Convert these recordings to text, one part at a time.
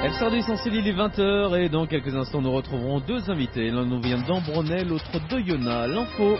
FCRD Essentiel, il est 20h et dans quelques instants nous retrouverons deux invités. L'un nous vient d'Ambronay, l'autre d'Oyonnax. L'info.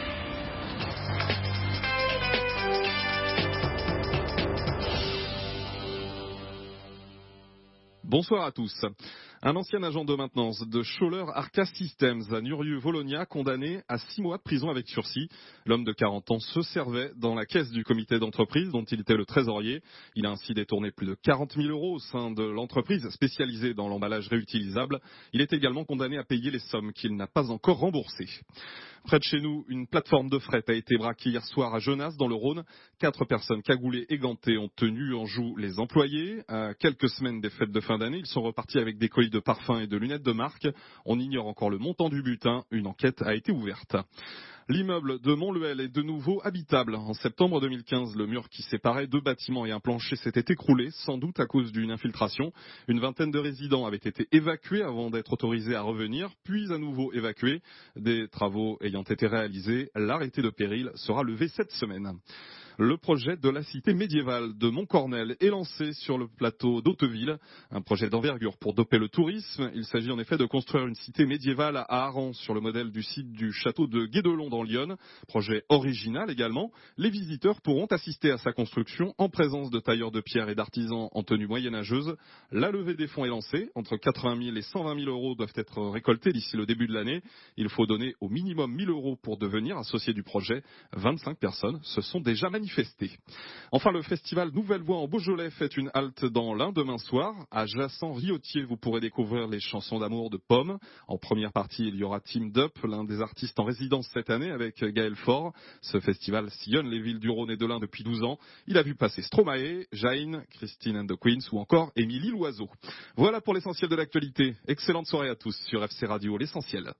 Bonsoir à tous. Un ancien agent de maintenance de Scholler Arca Systems à Nurieux-Volonia, condamné à 6 mois de prison avec sursis. L'homme de 40 ans se servait dans la caisse du comité d'entreprise dont il était le trésorier. Il a ainsi détourné plus de 40 000 € au sein de l'entreprise spécialisée dans l'emballage réutilisable. Il est également condamné à payer les sommes qu'il n'a pas encore remboursées. Près de chez nous, une plateforme de fret a été braquée hier soir à Genasse, dans le Rhône. 4 personnes cagoulées et gantées ont tenu en joue les employés. À quelques semaines des fêtes de fin d'année, ils sont repartis avec des colis de parfums et de lunettes de marque. On ignore encore le montant du butin. Une enquête a été ouverte. L'immeuble de Montluel est de nouveau habitable. En septembre 2015, le mur qui séparait 2 bâtiments et un plancher s'était écroulé, sans doute à cause d'une infiltration. Une vingtaine de résidents avaient été évacués avant d'être autorisés à revenir, puis à nouveau évacués. Des travaux ayant été réalisés, l'arrêté de péril sera levé cette semaine. Le projet de la cité médiévale de Montcornel est lancé sur le plateau d'Hauteville. Un projet d'envergure pour doper le tourisme. Il s'agit en effet de construire une cité médiévale à Aran sur le modèle du site du château de Guédelon dans l'Yonne. Projet original également. Les visiteurs pourront assister à sa construction en présence de tailleurs de pierre et d'artisans en tenue moyenâgeuse. La levée des fonds est lancée. Entre 80 000 et 120 000 € doivent être récoltés d'ici le début de l'année. Il faut donner au minimum 1 000 € pour devenir associé du projet. 25 personnes se sont déjà manifestées. Enfin, le festival Nouvelle Voix en Beaujolais fait une halte dans l'Ain demain soir. À Jassan-Riotier, vous pourrez découvrir les chansons d'amour de Pomme. En première partie, il y aura Team Dup, l'un des artistes en résidence cette année avec Gaël Faure. Ce festival sillonne les villes du Rhône et de l'Ain depuis 12 ans. Il a vu passer Stromae, Jain, Christine and the Queens ou encore Émilie Loiseau. Voilà pour l'essentiel de l'actualité. Excellente soirée à tous sur FC Radio, l'essentiel.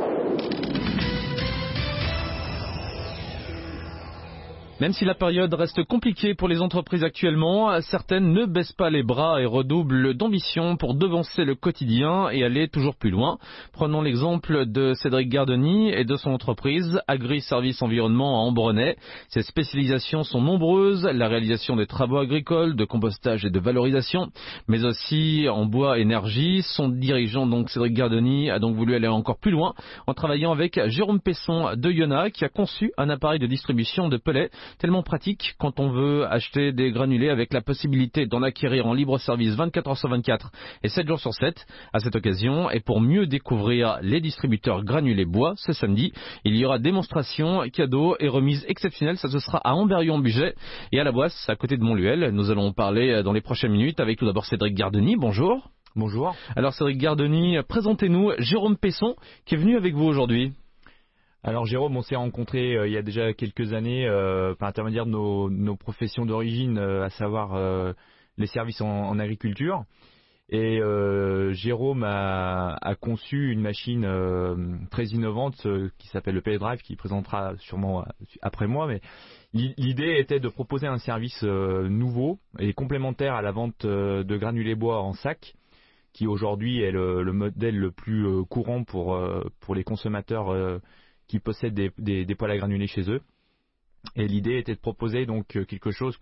Même si la période reste compliquée pour les entreprises actuellement, certaines ne baissent pas les bras et redoublent d'ambition pour devancer le quotidien et aller toujours plus loin. Prenons l'exemple de Cédric Gardoni et de son entreprise Agri Service Environnement à Ambronay. Ses spécialisations sont nombreuses, la réalisation des travaux agricoles, de compostage et de valorisation, mais aussi en bois énergie. Son dirigeant, donc Cédric Gardoni, a donc voulu aller encore plus loin en travaillant avec Jérôme Pesson d'Oyonnax qui a conçu un appareil de distribution de pellets tellement pratique quand on veut acheter des granulés avec la possibilité d'en acquérir en libre service 24 heures sur 24 et 7 jours sur 7. À cette occasion, et pour mieux découvrir les distributeurs granulés bois, ce samedi, il y aura démonstration, cadeaux et remises exceptionnelles. Ça se sera à Amberieu-en-Bugey et à la Boisse, à côté de Montluel. Nous allons parler dans les prochaines minutes avec tout d'abord Cédric Gardoni. Bonjour. Bonjour. Alors Cédric Gardoni, présentez-nous Jérôme Pesson qui est venu avec vous aujourd'hui. Alors Jérôme, on s'est rencontrés il y a déjà quelques années par intermédiaire de nos professions d'origine, à savoir les services en agriculture. Et Jérôme a conçu une machine très innovante qui s'appelle le Pellet Drive, qui présentera sûrement après moi. Mais l'idée était de proposer un service nouveau et complémentaire à la vente de granulés bois en sac, qui aujourd'hui est le modèle le plus courant pour les consommateurs qui possèdent des poêles à granulés chez eux. Et l'idée était de proposer donc quelque chose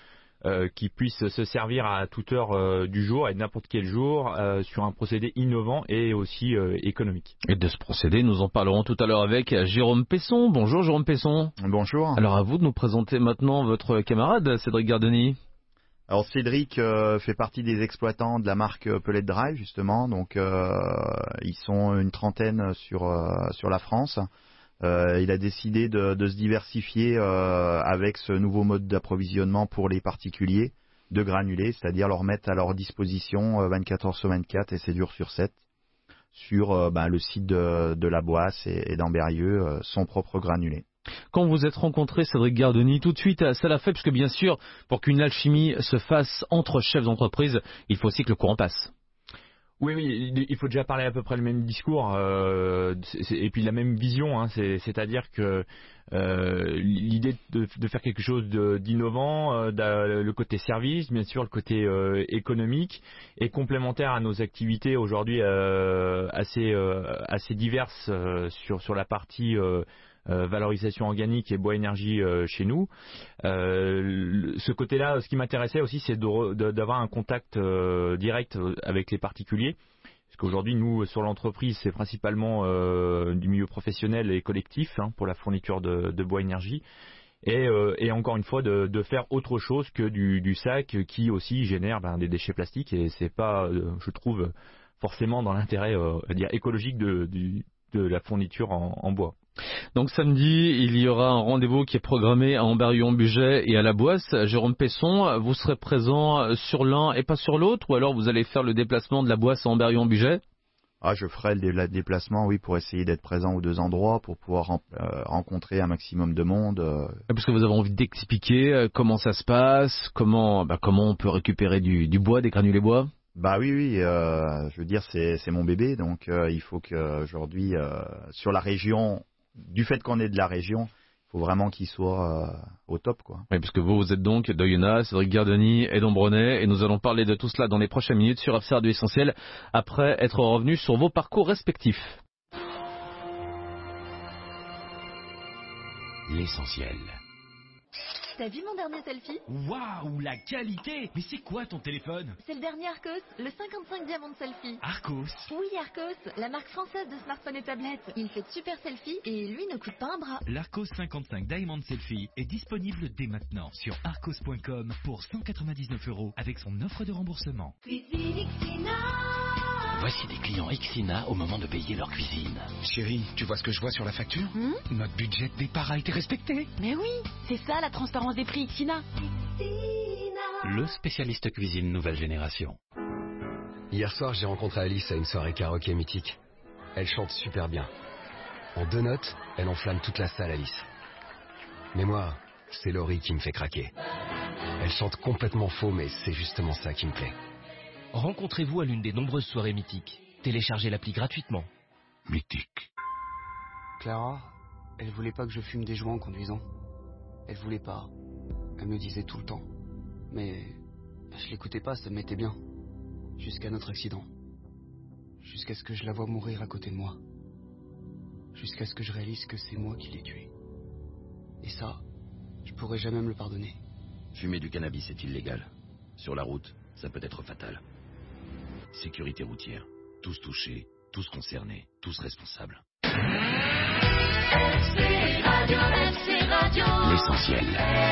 qui puisse se servir à toute heure du jour et de n'importe quel jour sur un procédé innovant et aussi économique. Et de ce procédé, nous en parlerons tout à l'heure avec Jérôme Pesson. Bonjour Jérôme Pesson. Bonjour. Alors à vous de nous présenter maintenant votre camarade Cédric Gardoni. Alors Cédric fait partie des exploitants de la marque Pellet Drive justement, donc ils sont une trentaine sur la France. Il a décidé de se diversifier avec ce nouveau mode d'approvisionnement pour les particuliers de granulés, c'est-à-dire leur mettre à leur disposition 24 heures sur 24 et 7 jours sur 7 sur le site de la Boisse et d'Amberieu, son propre granulé. Quand vous êtes rencontré Cédric Gardoni, tout de suite ça l'a fait, parce que bien sûr, pour qu'une alchimie se fasse entre chefs d'entreprise, il faut aussi que le courant passe. Oui, il faut déjà parler à peu près le même discours et puis la même vision, hein, c'est-à-dire que l'idée de faire quelque chose d'innovant, le côté service, bien sûr le côté économique, est complémentaire à nos activités aujourd'hui assez diverses sur la partie valorisation organique et bois énergie chez nous. Ce côté-là, ce qui m'intéressait aussi, c'est d'avoir un contact direct avec les particuliers. Parce qu'aujourd'hui, nous, sur l'entreprise, c'est principalement du milieu professionnel et collectif pour la fourniture de bois énergie. Et encore une fois, de faire autre chose que du sac qui aussi génère des déchets plastiques. Et c'est pas, je trouve, forcément dans l'intérêt écologique de la fourniture en bois. Donc samedi, il y aura un rendez-vous qui est programmé à Amberieu-en-Bugey et à la Boisse. Jérôme Pesson, vous serez présent sur l'un et pas sur l'autre, ou alors vous allez faire le déplacement de la Boisse à Amberieu-en-Bugey? Je ferai le déplacement, oui, pour essayer d'être présent aux deux endroits, pour pouvoir rencontrer un maximum de monde. Parce que vous avez envie d'expliquer comment ça se passe, comment on peut récupérer du bois, des granulés bois. Oui, je veux dire, c'est mon bébé, donc il faut qu'aujourd'hui, sur la région, du fait qu'on est de la région, il faut vraiment qu'il soit au top, quoi. Oui, parce que vous êtes donc d'Oyonnax, Cédric Gardoni et d'Ambronay, et nous allons parler de tout cela dans les prochaines minutes sur FCR2 Essentiel, après être revenus sur vos parcours respectifs. L'essentiel. T'as vu mon dernier selfie? Waouh, la qualité! Mais c'est quoi ton téléphone? C'est le dernier Arcos, le 55 Diamond Selfie. Arcos? Oui, Arcos, la marque française de smartphones et tablettes. Il fait de super selfies et lui ne coûte pas un bras. L'Arcos 55 Diamond Selfie est disponible dès maintenant sur arcos.com pour 199 € avec son offre de remboursement. Voici des clients Ixina au moment de payer leur cuisine. Chérie, tu vois ce que je vois sur la facture? Notre budget de départ a été respecté. Mais oui, c'est ça la transparence des prix Ixina. Le spécialiste cuisine nouvelle génération. Hier soir, j'ai rencontré Alice à une soirée karaoké mythique. Elle chante super bien. En 2 notes, elle enflamme toute la salle, Alice. Mais moi, c'est Laurie qui me fait craquer. Elle chante complètement faux, mais c'est justement ça qui me plaît. Rencontrez-vous à l'une des nombreuses soirées mythiques. Téléchargez l'appli gratuitement. Mythique. Clara, elle voulait pas que je fume des joints en conduisant. Elle voulait pas. Elle me disait tout le temps. Mais je l'écoutais pas, ça me mettait bien. Jusqu'à notre accident. Jusqu'à ce que je la voie mourir à côté de moi. Jusqu'à ce que je réalise que c'est moi qui l'ai tuée. Et ça, je pourrais jamais me le pardonner. Fumer du cannabis est illégal. Sur la route, ça peut être fatal. Sécurité routière. Tous touchés, tous concernés, tous responsables. L'essentiel.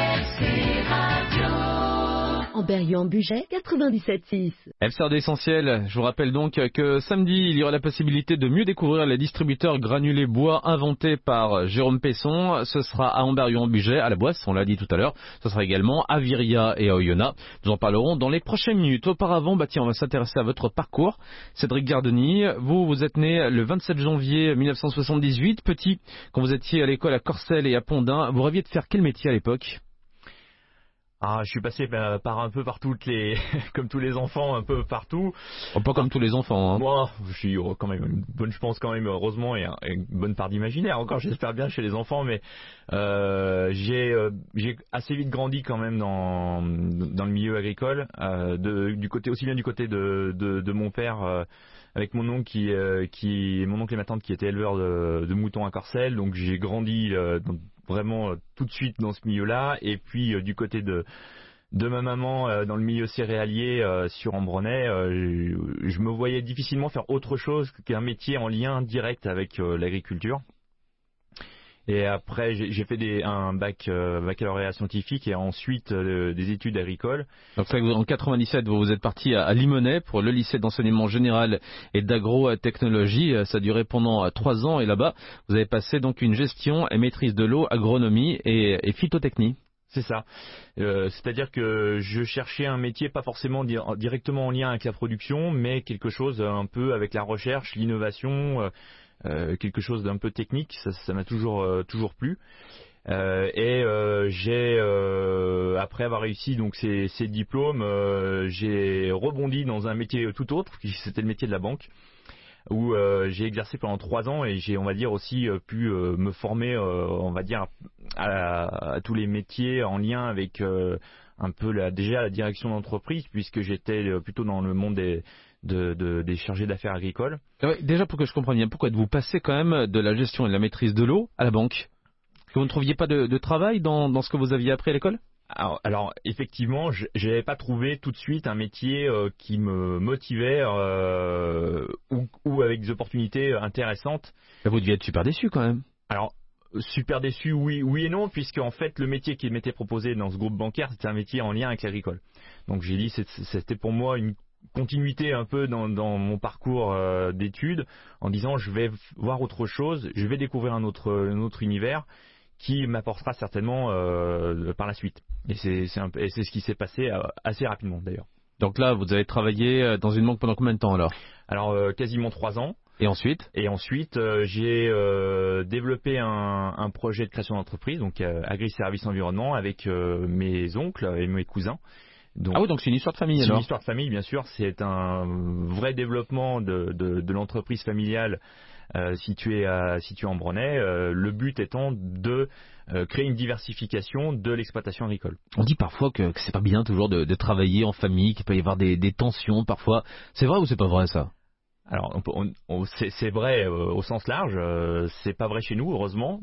Amberieu-en-Bugey, 97.6. FCR2 Essentiel, je vous rappelle donc que samedi, il y aura la possibilité de mieux découvrir les distributeurs granulés bois inventés par Jérôme Pesson. Ce sera à Amberieu-en-Bugey, à la Boisse, on l'a dit tout à l'heure. Ce sera également à Viria et à Oyonnax. Nous en parlerons dans les prochaines minutes. Auparavant, on va s'intéresser à votre parcours. Cédric Gardoni, vous êtes né le 27 janvier 1978. Petit, quand vous étiez à l'école à Corcelles et à Pondin, vous rêviez de faire quel métier à l'époque? Je suis passé par un peu partout, comme tous les enfants, un peu partout. Pas comme tous les enfants. Moi, je suis quand même je pense quand même heureusement et une bonne part d'imaginaire. Encore, j'espère bien chez les enfants, mais j'ai assez vite grandi quand même dans le milieu agricole, du côté aussi bien du côté de mon père. Avec mon oncle mon oncle et ma tante qui étaient éleveurs de moutons à Corcelles, donc j'ai grandi vraiment tout de suite dans ce milieu-là, et puis du côté de ma maman dans le milieu céréalier sur Ambronay, je me voyais difficilement faire autre chose qu'un métier en lien direct avec l'agriculture. Et après, j'ai fait un baccalauréat scientifique et ensuite des études agricoles. Donc en 97, vous êtes parti à Limonest pour le lycée d'enseignement général et d'agro-technologie. Ça a duré pendant 3 ans et là-bas, vous avez passé donc une gestion et maîtrise de l'eau, agronomie et phytotechnie. C'est ça. C'est-à-dire que je cherchais un métier pas forcément directement en lien avec la production, mais quelque chose un peu avec la recherche, l'innovation. Quelque chose d'un peu technique, ça m'a toujours plu. J'ai après avoir réussi donc ces diplômes, j'ai rebondi dans un métier tout autre, c'était le métier de la banque, où j'ai exercé pendant 3 ans et j'ai, on va dire, aussi pu me former, on va dire, à tous les métiers en lien avec un peu déjà la direction d'entreprise, puisque j'étais plutôt dans le monde des chargés d'affaires agricoles. Déjà, pour que je comprenne bien, pourquoi êtes-vous passé quand même de la gestion et de la maîtrise de l'eau à la banque? Que vous ne trouviez pas de travail dans ce que vous aviez appris à l'école ? Alors effectivement, je n'avais pas trouvé tout de suite un métier qui me motivait ou avec des opportunités intéressantes. Vous deviez être super déçu quand même. Alors super déçu, oui et non, puisque en fait le métier qui m'était proposé dans ce groupe bancaire, c'était un métier en lien avec l'agricole. Donc j'ai dit c'était pour moi une continuité un peu dans mon parcours d'études, en disant je vais voir autre chose, je vais découvrir un autre univers qui m'apportera certainement par la suite. Et c'est ce qui s'est passé assez rapidement d'ailleurs. Donc là, vous avez travaillé dans une banque pendant combien de temps alors ? Alors quasiment 3 ans. Et ensuite, j'ai développé un projet de création d'entreprise, donc Agri-Service Environnement, avec mes oncles et mes cousins. Donc c'est une histoire de famille alors ? C'est une histoire de famille, bien sûr. C'est un vrai développement de l'entreprise familiale située en Brenay. Le but étant de créer une diversification de l'exploitation agricole. On dit parfois que c'est pas bien toujours de travailler en famille, qu'il peut y avoir des tensions parfois. C'est vrai ou c'est pas vrai ça ? Alors, c'est vrai au sens large, c'est pas vrai chez nous, heureusement.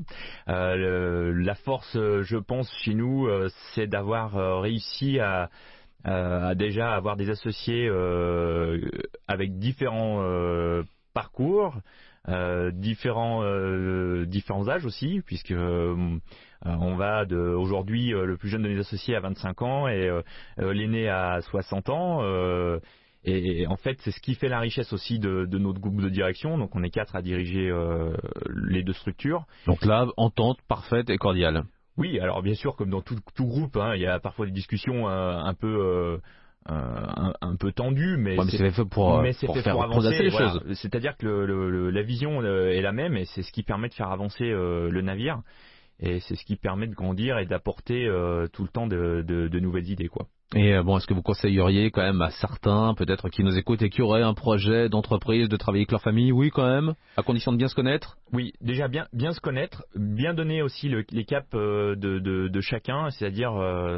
La force, je pense, chez nous, c'est d'avoir réussi à déjà avoir des associés avec différents parcours, différents âges aussi, puisque on va aujourd'hui le plus jeune de mes associés à 25 ans et l'aîné à 60 ans. Et en fait, c'est ce qui fait la richesse aussi de notre groupe de direction. Donc, on est 4 à diriger les 2 structures. Donc là, entente parfaite et cordiale. Oui, alors bien sûr, comme dans tout groupe, il y a parfois des discussions un peu tendues, mais c'est fait pour avancer les choses. C'est-à-dire que la vision est la même et c'est ce qui permet de faire avancer le navire. Et c'est ce qui permet de grandir et d'apporter tout le temps de nouvelles idées, quoi. Et est-ce que vous conseilleriez quand même à certains, peut-être qui nous écoutent et qui auraient un projet d'entreprise, de travailler avec leur famille, oui quand même, à condition de bien se connaître ? Oui, déjà bien se connaître, bien donner aussi les caps de chacun, c'est-à-dire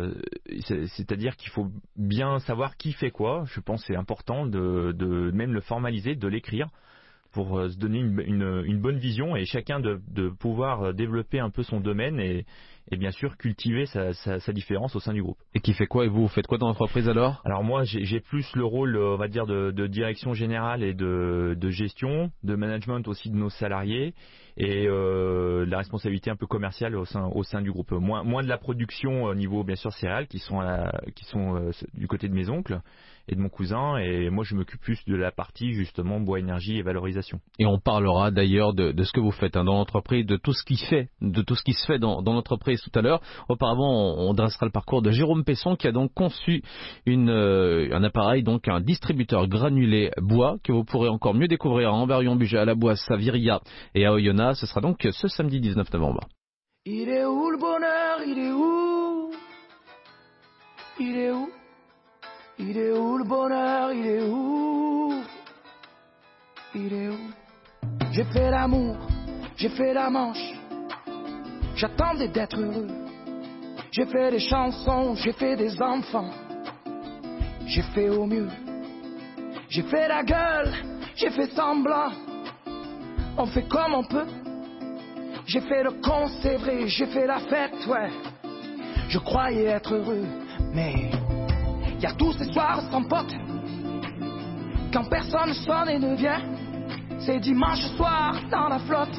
qu'il faut bien savoir qui fait quoi. Je pense que c'est important de même le formaliser, de l'écrire, pour se donner une bonne vision et chacun de pouvoir développer un peu son domaine et bien sûr cultiver sa différence au sein du groupe. Et qui fait quoi ? Et vous faites quoi dans l'entreprise alors ? Alors moi j'ai plus le rôle, on va dire, de direction générale et de gestion, de management aussi de nos salariés et la responsabilité un peu commerciale au sein du groupe. Moins de la production au niveau bien sûr céréales qui sont du côté de mes oncles et de mon cousin, et moi je m'occupe plus de la partie justement bois, énergie et valorisation. Et on parlera d'ailleurs de ce que vous faites dans l'entreprise, de tout ce qui se fait dans l'entreprise tout à l'heure. Auparavant, on dressera le parcours de Jérôme Pesson qui a donc conçu un appareil, donc un distributeur granulé bois que vous pourrez encore mieux découvrir à Amberieu-en-Bugey, à La Boisse, à Viria et à Oyonnax. Ce sera donc ce samedi 19 novembre. Il est où le bonheur ? Il est où ? Il est où ? Il est où le bonheur ? Il est où ? Il est où ? J'ai fait l'amour, j'ai fait la manche, j'attendais d'être heureux. J'ai fait des chansons, j'ai fait des enfants, j'ai fait au mieux. J'ai fait la gueule, j'ai fait semblant, on fait comme on peut. J'ai fait le con, c'est vrai, j'ai fait la fête, ouais. Je croyais être heureux, mais y a tous ces soirs sans pote, quand personne sonne et ne vient. C'est dimanche soir dans la flotte,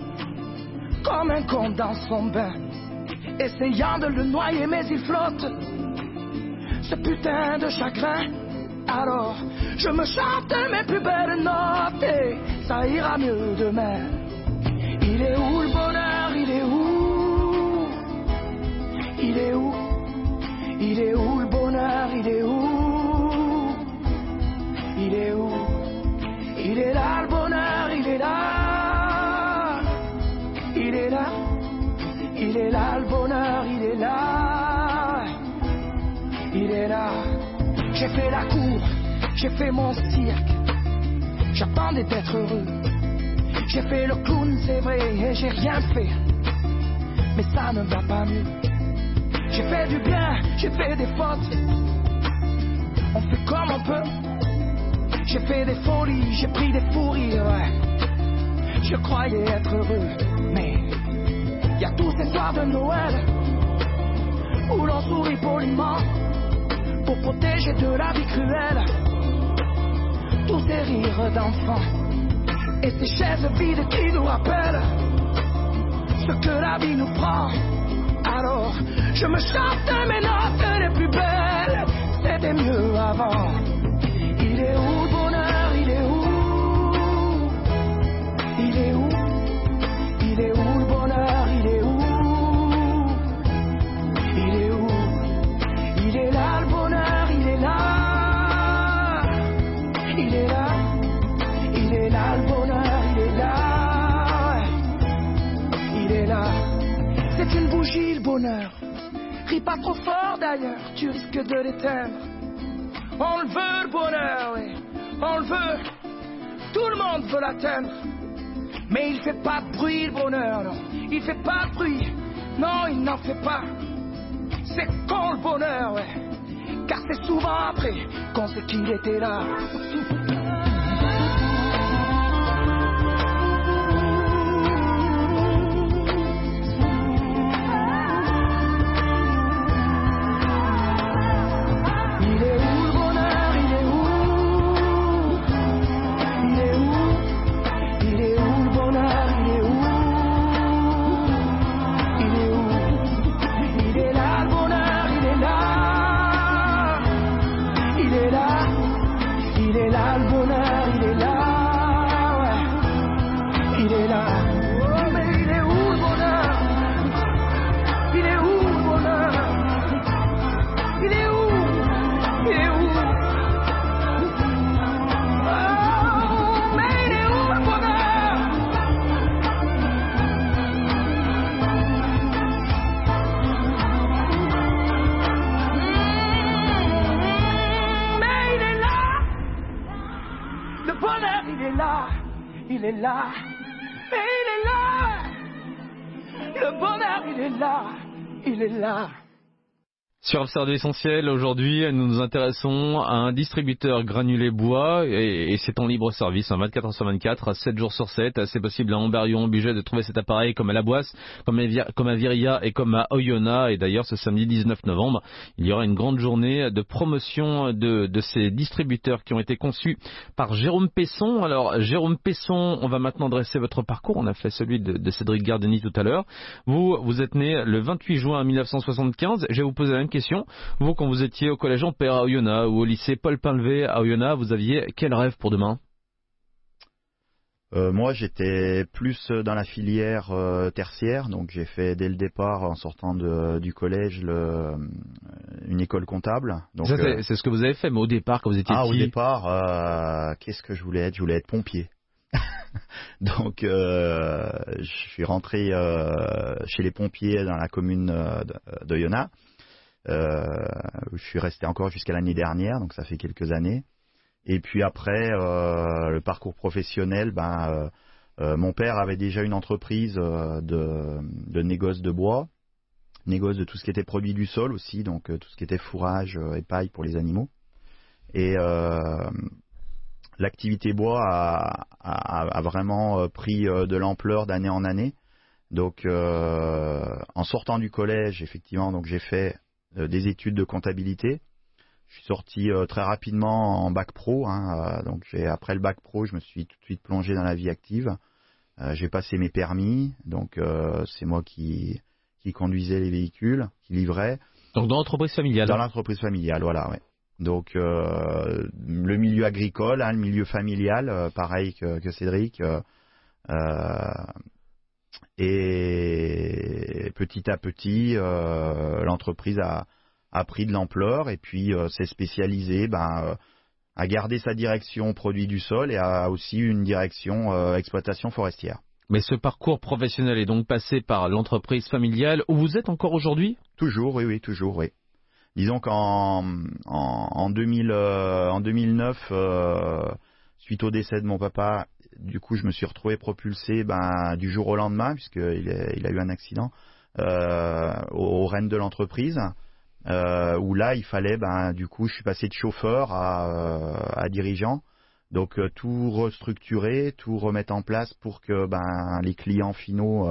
comme un con dans son bain, essayant de le noyer mais il flotte, ce putain de chagrin. Alors je me chante mes plus belles notes et ça ira mieux demain. Il est où le bonheur ? Il est où ? Il est où ? Il est où le bonheur ? Il est où ? Il est où ? Il est là le bonheur, il est là. Il est là. Il est là le bonheur, il est là. Il est là. J'ai fait la cour, j'ai fait mon cirque, j'attendais d'être heureux. J'ai fait le clown, c'est vrai, et j'ai rien fait, mais ça ne va pas mieux. J'ai fait du bien, j'ai fait des fautes, on fait comme on peut. J'ai fait des folies, j'ai pris des fous rires, ouais. Je croyais être heureux, mais Y a tous ces soirs de Noël où l'on sourit poliment pour protéger de la vie cruelle tous ces rires d'enfants et ces chaises vides qui nous rappellent ce que la vie nous prend. Alors je me chante mes notes les plus belles, c'était mieux avant. Il est où le bonheur, il est où? Il est où? Il est où le bonheur, il est où? Il est où? Il est là le bonheur, il est là. Il est là. Il est là le bonheur, il est là. Il est là. C'est une bougie le bonheur. Ris pas trop fort d'ailleurs, tu risques de l'éteindre. On le veut le bonheur, oui. On le veut. Tout le monde veut l'atteindre. Mais il fait pas de bruit le bonheur, non. Il fait pas de bruit. Non, il n'en fait pas. C'est con le bonheur, ouais. Car c'est souvent après qu'on sait qu'il était là. Il est là, mais il est là. Le bonheur, il est là, il est là. Sur Observer Essentiel, aujourd'hui, nous nous intéressons à un distributeur granulé bois et c'est en libre service, 24h/24, 7 jours sur 7. C'est possible à Amberieu, en Bugey, de trouver cet appareil comme à La Boisse, comme à Viria et comme à Oyonnax. Et d'ailleurs, ce samedi 19 novembre, il y aura une grande journée de promotion de ces distributeurs qui ont été conçus par Jérôme Pesson. Alors, Jérôme Pesson, on va maintenant dresser votre parcours. On a fait celui de Cédric Gardeni tout à l'heure. Vous êtes né le 28 juin 1975. Je vais vous poser la même question. Vous, quand vous étiez au collège Ampère à Oyonnax ou au lycée Paul Pinlevé à Oyonnax, vous aviez quel rêve pour demain? Moi, j'étais plus dans la filière tertiaire, donc j'ai fait dès le départ, en sortant du collège, une école comptable. Donc, ça, c'est ce que vous avez fait, mais au départ, quand vous étiez petit... au départ, qu'est-ce que je voulais être? Je voulais être pompier. Donc, je suis rentré chez les pompiers dans la commune d'Oyonnax. Je suis resté encore jusqu'à l'année dernière, donc ça fait quelques années. Et puis après, le parcours professionnel, mon père avait déjà une entreprise de négoce de bois, négoce de tout ce qui était produit du sol aussi, donc tout ce qui était fourrage et paille pour les animaux. Et l'activité bois a vraiment pris de l'ampleur d'année en année. Donc, en sortant du collège, effectivement, donc j'ai fait des études de comptabilité. Je suis sorti très rapidement en bac pro. Donc après le bac pro, je me suis tout de suite plongé dans la vie active. J'ai passé mes permis. Donc c'est moi qui conduisais les véhicules, qui livrais. Donc dans l'entreprise familiale. Dans l'entreprise familiale, voilà. Ouais. Donc le milieu agricole, le milieu familial, pareil que Cédric. Et petit à petit, l'entreprise a pris de l'ampleur et puis s'est spécialisée à garder sa direction produit du sol et a aussi une direction exploitation forestière. Mais ce parcours professionnel est donc passé par l'entreprise familiale où vous êtes encore aujourd'hui? Toujours, oui, toujours, oui. Disons qu'en 2009, suite au décès de mon papa, du coup, je me suis retrouvé propulsé du jour au lendemain, puisqu'il a eu un accident, aux rênes de l'entreprise, où là, il fallait, du coup, je suis passé de chauffeur à dirigeant. Donc, tout restructurer, tout remettre en place pour que les clients finaux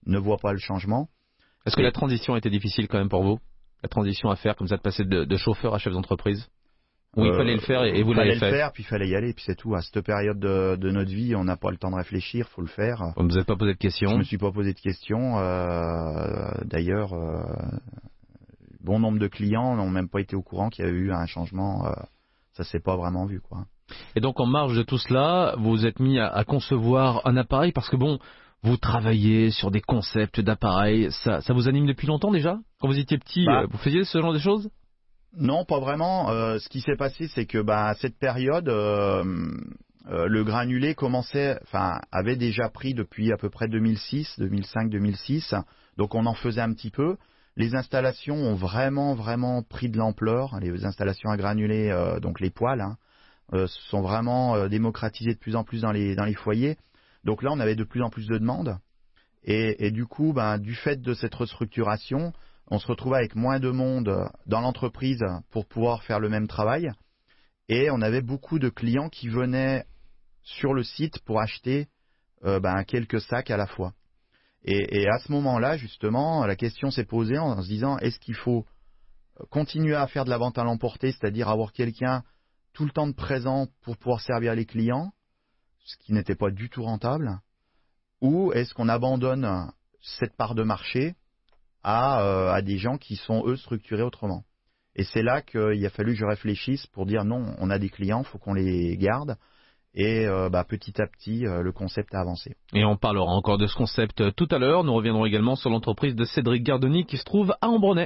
ne voient pas le changement. Est-ce que la transition a été difficile quand même pour vous? La transition à faire, comme ça, de passer de chauffeur à chef d'entreprise? Oui, il fallait le faire et vous l'avez fait. Il fallait le faire, puis il fallait y aller, puis c'est tout. À cette période de notre vie, on n'a pas le temps de réfléchir, faut le faire. Vous ne vous êtes pas posé de questions? Je me suis pas posé de questions. D'ailleurs, bon nombre de clients n'ont même pas été au courant qu'il y a eu un changement. Ça s'est pas vraiment vu, quoi. Et donc, en marge de tout cela, vous vous êtes mis à concevoir un appareil parce que bon, vous travaillez sur des concepts d'appareils. Ça vous anime depuis longtemps déjà? Quand vous étiez petit, vous faisiez ce genre de choses? Non, pas vraiment. Ce qui s'est passé, c'est que à cette période, le granulé avait déjà pris depuis à peu près 2005-2006. Donc on en faisait un petit peu. Les installations ont vraiment pris de l'ampleur. Les installations à granulés, donc les poêles, sont vraiment démocratisées de plus en plus dans les foyers. Donc là, on avait de plus en plus de demandes. Et du coup, du fait de cette restructuration, on se retrouve avec moins de monde dans l'entreprise pour pouvoir faire le même travail. Et on avait beaucoup de clients qui venaient sur le site pour acheter quelques sacs à la fois. Et à ce moment-là, justement, la question s'est posée en se disant, est-ce qu'il faut continuer à faire de la vente à l'emporter, c'est-à-dire avoir quelqu'un tout le temps de présent pour pouvoir servir les clients, ce qui n'était pas du tout rentable, ou est-ce qu'on abandonne cette part de marché à des gens qui sont, eux, structurés autrement. Et c'est là qu'il a fallu que je réfléchisse pour dire non, on a des clients, il faut qu'on les garde. Et petit à petit, le concept a avancé. Et on parlera encore de ce concept tout à l'heure. Nous reviendrons également sur l'entreprise de Cédric Gardoni qui se trouve à Ambronay.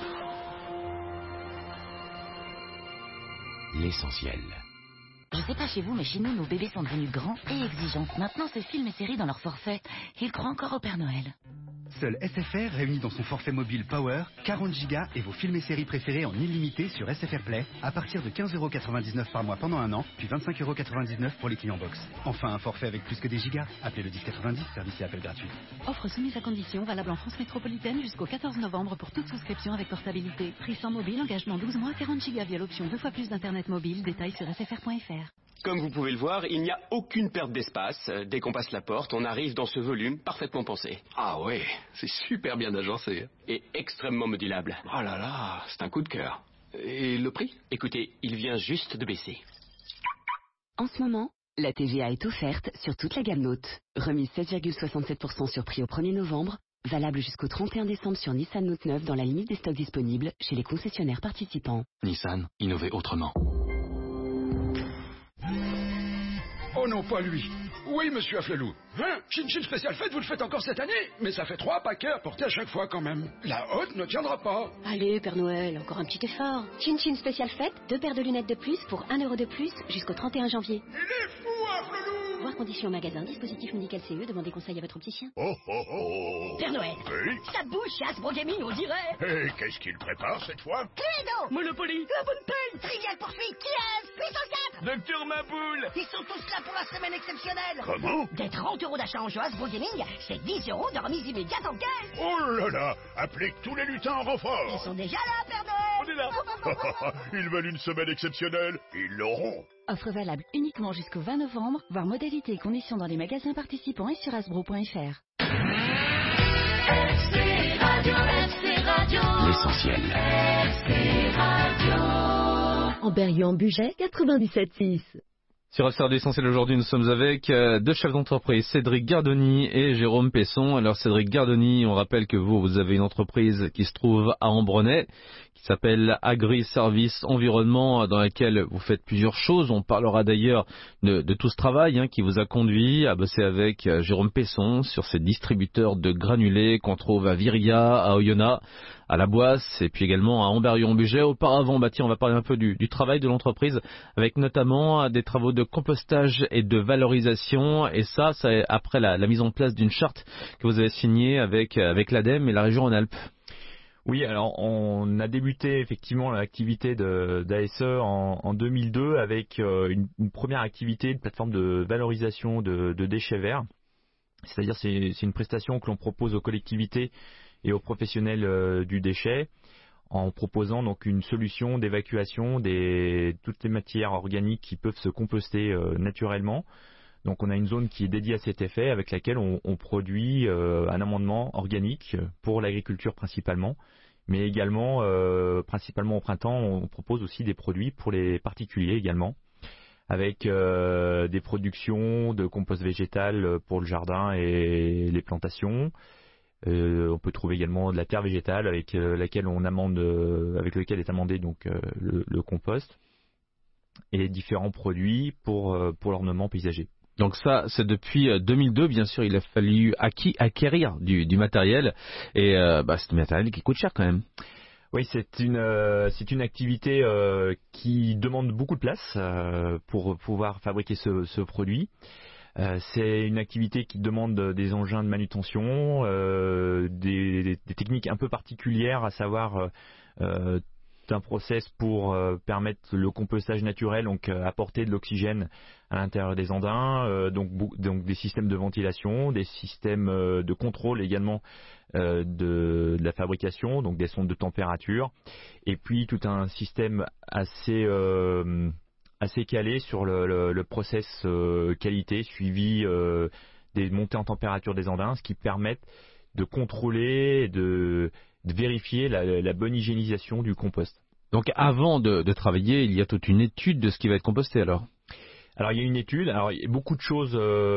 L'essentiel. Je sais pas chez vous, mais chez nous, nos bébés sont devenus grands et exigeants. Maintenant, c'est films et séries dans leur forfait. Ils croient encore au Père Noël. Seul SFR réunit dans son forfait mobile Power 40 Go et vos films et séries préférés en illimité sur SFR Play à partir de 15,99 € par mois pendant un an, puis 25,99 € pour les clients box. Enfin, un forfait avec plus que des gigas. Appelez le 1090, service et appel gratuit. Offre soumise à condition, valable en France métropolitaine jusqu'au 14 novembre pour toute souscription avec portabilité. Prix sans mobile, engagement 12 mois, 40 Go via l'option 2 fois plus d'internet mobile. Détails sur sfr.fr. Comme vous pouvez le voir, il n'y a aucune perte d'espace. Dès qu'on passe la porte, on arrive dans ce volume parfaitement pensé. Ah ouais, c'est super bien agencé. Et extrêmement modulable. Oh là là, c'est un coup de cœur. Et le prix? Écoutez, il vient juste de baisser. En ce moment, la TVA est offerte sur toute la gamme Note. Remise 7,67% sur prix au 1er novembre. Valable jusqu'au 31 décembre sur Nissan Note 9 dans la limite des stocks disponibles chez les concessionnaires participants. Nissan, innover autrement. Oh non, pas lui. Oui, monsieur Afflelou. Hein? Chin-Chin spécial fête, vous le faites encore cette année? Mais ça fait 3 paquets à porter à chaque fois quand même. La haute ne tiendra pas. Allez, Père Noël, encore un petit effort. Chin-Chin spécial fête, 2 paires de lunettes de plus pour 1 € de plus jusqu'au 31 janvier. Il est fou, Afflelou! Voir conditions au magasin, dispositif médical CE, demandez conseil à votre opticien. Oh oh oh! Père Noël! Oui? Ça bouge chez Hasbro Gaming, on dirait! Et qu'est-ce qu'il prépare cette fois? Cluedo! Monopoly! La bonne paye! Trivial poursuite! Kies! Puissance 4! Docteur Maboule! Ils sont tous là pour la semaine exceptionnelle! Comment? Des 30 € d'achat en jeu Hasbro Gaming, c'est 10 € de remise immédiate en caisse! Oh là là! Appelez tous les lutins en renfort! Ils sont déjà là, Père Noël! On est là! Ils veulent une semaine exceptionnelle! Ils l'auront! Offre valable uniquement jusqu'au 20 novembre, voir modalités et conditions dans les magasins participants et sur hasbro.fr. L'essentiel. En Berrieux-en-Bugey, 97.6. Sur FCR l'essentiel aujourd'hui, nous sommes avec deux chefs d'entreprise, Cédric Gardoni et Jérôme Pesson. Alors Cédric Gardoni, on rappelle que vous avez une entreprise qui se trouve à Ambronay, qui s'appelle Agri Service Environnement, dans laquelle vous faites plusieurs choses. On parlera d'ailleurs de tout ce travail qui vous a conduit à bosser avec Jérôme Pesson sur ces distributeurs de granulés qu'on trouve à Viria, à Oyonnax, à La Boisse et puis également à Amberieu-en-Bugey. Auparavant, on va parler un peu du travail de l'entreprise avec notamment des travaux de compostage et de valorisation. Et ça c'est après la mise en place d'une charte que vous avez signée avec l'ADEME et la région Rhône-Alpes. Oui, alors on a débuté effectivement l'activité d'ASE en 2002 avec une première activité de plateforme de valorisation de déchets verts. C'est-à-dire c'est une prestation que l'on propose aux collectivités et aux professionnels du déchet en proposant donc une solution d'évacuation de toutes les matières organiques qui peuvent se composter naturellement. Donc on a une zone qui est dédiée à cet effet avec laquelle on produit un amendement organique pour l'agriculture principalement, mais également principalement au printemps on propose aussi des produits pour les particuliers également, avec des productions de compost végétal pour le jardin et les plantations. On peut trouver également de la terre végétale avec laquelle on amende, avec lequel est amendé donc le compost, et différents produits pour l'ornement paysager. Donc ça, c'est depuis 2002, bien sûr, il a fallu acquérir du matériel, et c'est du matériel qui coûte cher quand même. Oui, c'est une activité qui demande beaucoup de place pour pouvoir fabriquer ce produit. C'est une activité qui demande des engins de manutention, des techniques un peu particulières, à savoir un process pour permettre le compostage naturel, donc apporter de l'oxygène à l'intérieur des andins, donc des systèmes de ventilation, des systèmes de contrôle également de la fabrication, donc des sondes de température, et puis tout un système assez calé sur le process qualité, suivi des montées en température des andins, ce qui permet de contrôler et de vérifier la bonne hygiénisation du compost. Donc avant de travailler, il y a toute une étude de ce qui va être composté alors. Alors il y a une étude, beaucoup de choses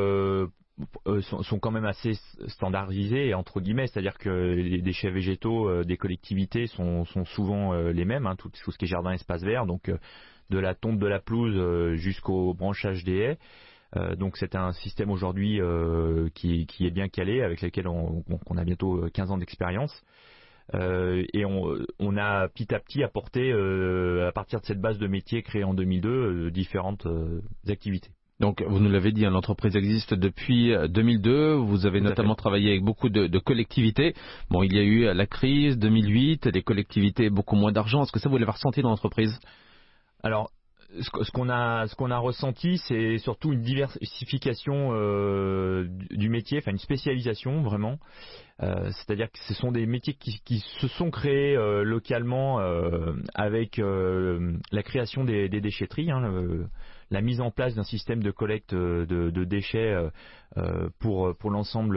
sont quand même assez standardisées entre guillemets, c'est-à-dire que les déchets végétaux des collectivités sont souvent les mêmes, tout ce qui est jardin, espace vert, donc de la tonte de la pelouse jusqu'au branchage des haies. Donc c'est un système aujourd'hui qui est bien calé, avec lequel on a bientôt 15 ans d'expérience. Et on a petit à petit apporté, à partir de cette base de métier créée en 2002, différentes activités. Donc vous nous l'avez dit, l'entreprise existe depuis 2002, vous avez notamment travaillé avec beaucoup de collectivités. Bon, il y a eu la crise 2008, les collectivités beaucoup moins d'argent. Est-ce que ça vous l'avez ressenti dans l'entreprise ? Alors, ce qu'on a ressenti, c'est surtout une diversification du métier, enfin une spécialisation vraiment. C'est-à-dire que ce sont des métiers qui se sont créés localement avec la création des déchetteries, la mise en place d'un système de collecte de déchets pour l'ensemble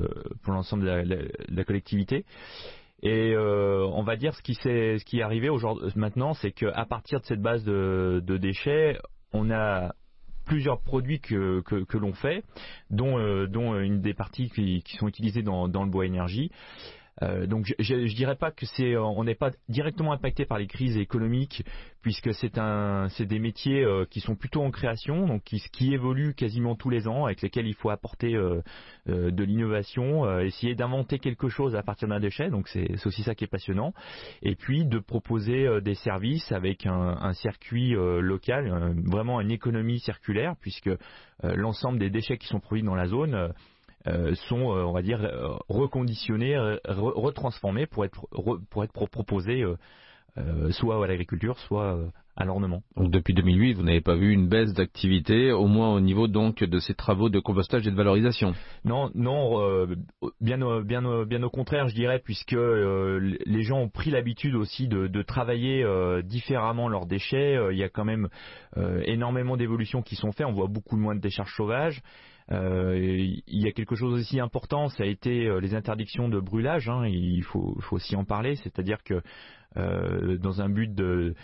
de la collectivité. Et on va dire ce qui est arrivé maintenant, c'est qu'à partir de cette base de déchets, on a plusieurs produits que l'on fait, dont une des parties qui sont utilisées dans le bois énergie. Donc je dirais pas que on n'est pas directement impacté par les crises économiques, puisque c'est des métiers qui sont plutôt en création, donc qui évoluent quasiment tous les ans, avec lesquels il faut apporter de l'innovation, essayer d'inventer quelque chose à partir d'un déchet, donc c'est aussi ça qui est passionnant, et puis de proposer des services avec un circuit local, vraiment une économie circulaire, puisque l'ensemble des déchets qui sont produits dans la zone sont, on va dire, reconditionnés, retransformés pour être proposés soit à l'agriculture, soit à l'ornement. Donc depuis 2008, vous n'avez pas vu une baisse d'activité, au moins au niveau donc de ces travaux de compostage et de valorisation? Non, bien au contraire, je dirais, puisque les gens ont pris l'habitude aussi de travailler différemment leurs déchets. Il y a quand même énormément d'évolutions qui sont faites. On voit beaucoup moins de décharges sauvages. Il y a quelque chose aussi important, ça a été les interdictions de brûlage, il faut aussi en parler, c'est-à-dire que dans un but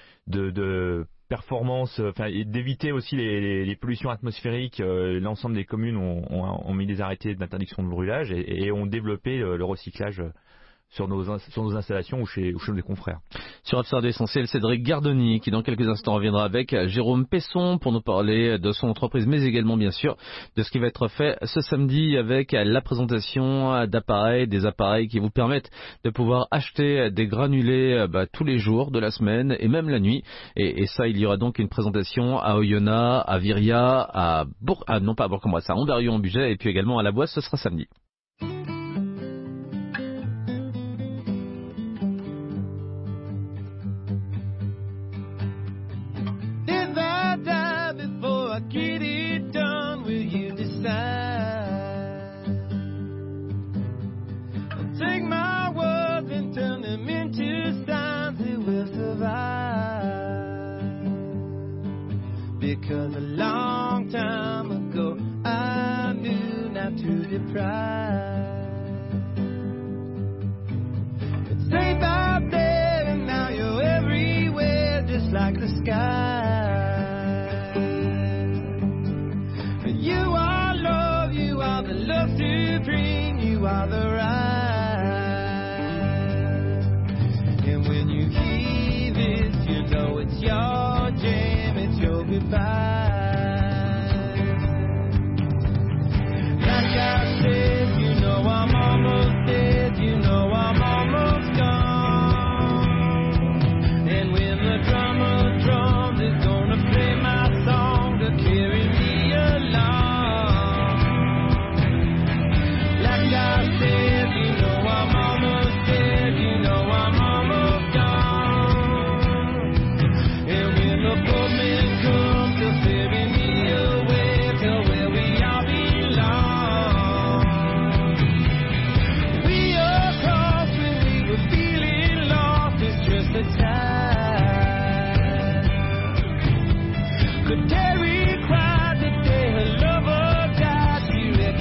de performance, et d'éviter aussi les pollutions atmosphériques, l'ensemble des communes ont mis des arrêtés d'interdiction de brûlage et ont développé le recyclage sur nos installations ou chez nos confrères. Sur Observe Essentiel, Cédric Gardoni, qui dans quelques instants reviendra avec Jérôme Pesson pour nous parler de son entreprise, mais également bien sûr de ce qui va être fait ce samedi avec la présentation des appareils qui vous permettent de pouvoir acheter des granulés tous les jours de la semaine et même la nuit. Et ça, il y aura donc une présentation à Oyonnax, à Viria, à Bourg-en-Bresse, à Amberieu-en-Bugey et puis également à La Boisse, ce sera samedi. Get it done, will you decide? Take my words and turn them into signs that will survive. Because a long time ago I to deprive. It's safe out there and now you're everywhere just like the sky. You are love, you are the love supreme, you are the right. And when you hear this, you know it's your jam, it's your goodbye. Like I said, you know I'm almost dead, you know I'm almost gone. And when the drummer drums is gonna play my song to carry me along. Like I said, you know I'm almost dead, you know I'm almost gone. And when the boatman comes, he'll ferry me away to where we all belong. We are crossed when we were feeling lost, it's just the time. Could Terry cried the day her lover died, she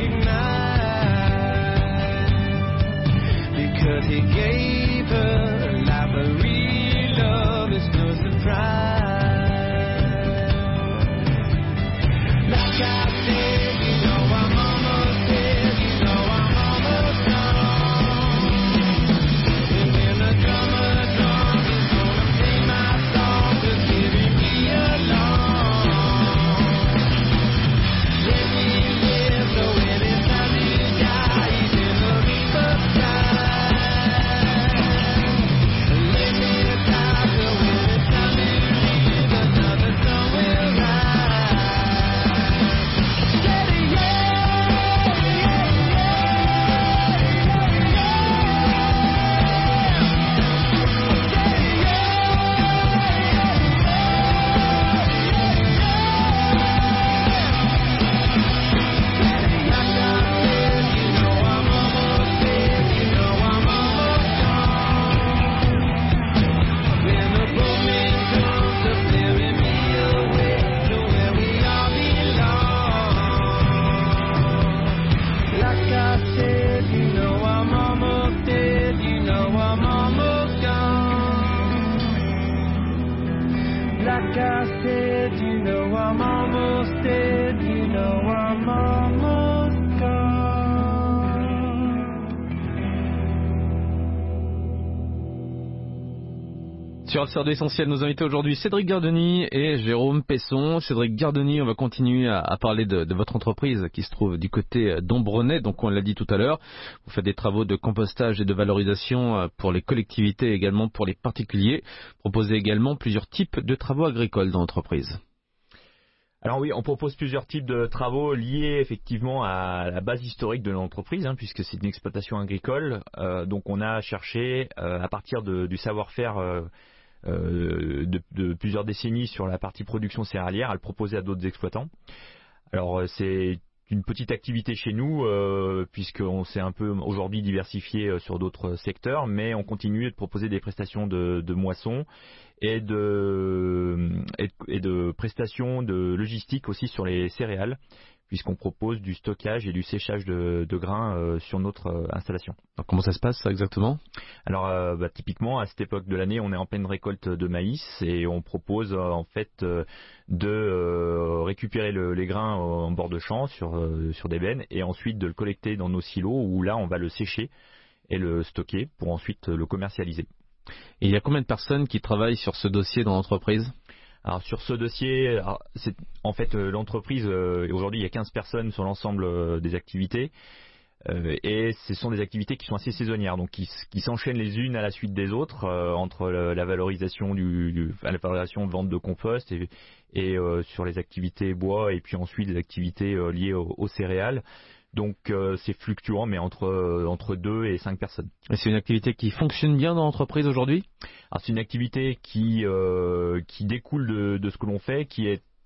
recognized. Because he gave her a life of real love, it's no surprise. Like I said, you know I'm almost dead, you know I'm almost gone. And when the drummer drums, he's gonna play my song to carry me along. Let me live, so when it's time to die, he's in the reaper's side. Let me die, so when it's time to leave, another song will rise. Steady, when the boatman comes to ferry me away to where we all belong. Like I said, you know I'm almost dead, you know I'm almost gone. Like I said, you know I'm almost dead, you know I'm almost gone. Sur Absurde Essentiel, nos invités aujourd'hui, Cédric Gardeny et Jérôme Pesson. Cédric Gardeny, on va continuer à parler de votre entreprise qui se trouve du côté d'Ombrenay. Donc on l'a dit tout à l'heure, vous faites des travaux de compostage et de valorisation pour les collectivités et également pour les particuliers. Vous proposez également plusieurs types de travaux agricoles dans l'entreprise. Alors oui, on propose plusieurs types de travaux liés effectivement à la base historique de l'entreprise, puisque c'est une exploitation agricole. Donc on a cherché, à partir du savoir-faire de plusieurs décennies sur la partie production céréalière, à le proposer à d'autres exploitants. Alors c'est une petite activité chez nous, puisqu'on s'est un peu aujourd'hui diversifié sur d'autres secteurs, mais on continue de proposer des prestations de moisson et de prestations de logistique aussi sur les céréales, puisqu'on propose du stockage et du séchage de grains sur notre installation. Alors comment ça se passe ça exactement ? Alors typiquement à cette époque de l'année, on est en pleine récolte de maïs et on propose en fait de récupérer les grains en bord de champ sur des bennes et ensuite de le collecter dans nos silos où là on va le sécher et le stocker pour ensuite le commercialiser. Et il y a combien de personnes qui travaillent sur ce dossier dans l'entreprise ? Alors sur ce dossier, c'est en fait l'entreprise, aujourd'hui il y a 15 personnes sur l'ensemble des activités et ce sont des activités qui sont assez saisonnières, donc qui s'enchaînent les unes à la suite des autres entre la valorisation la valorisation de vente de compost et sur les activités bois et puis ensuite les activités liées aux céréales. Donc c'est fluctuant, mais entre 2 et 5 personnes. Et c'est une activité qui fonctionne bien dans l'entreprise aujourd'hui ? Alors c'est une activité qui découle de ce que l'on fait, qui est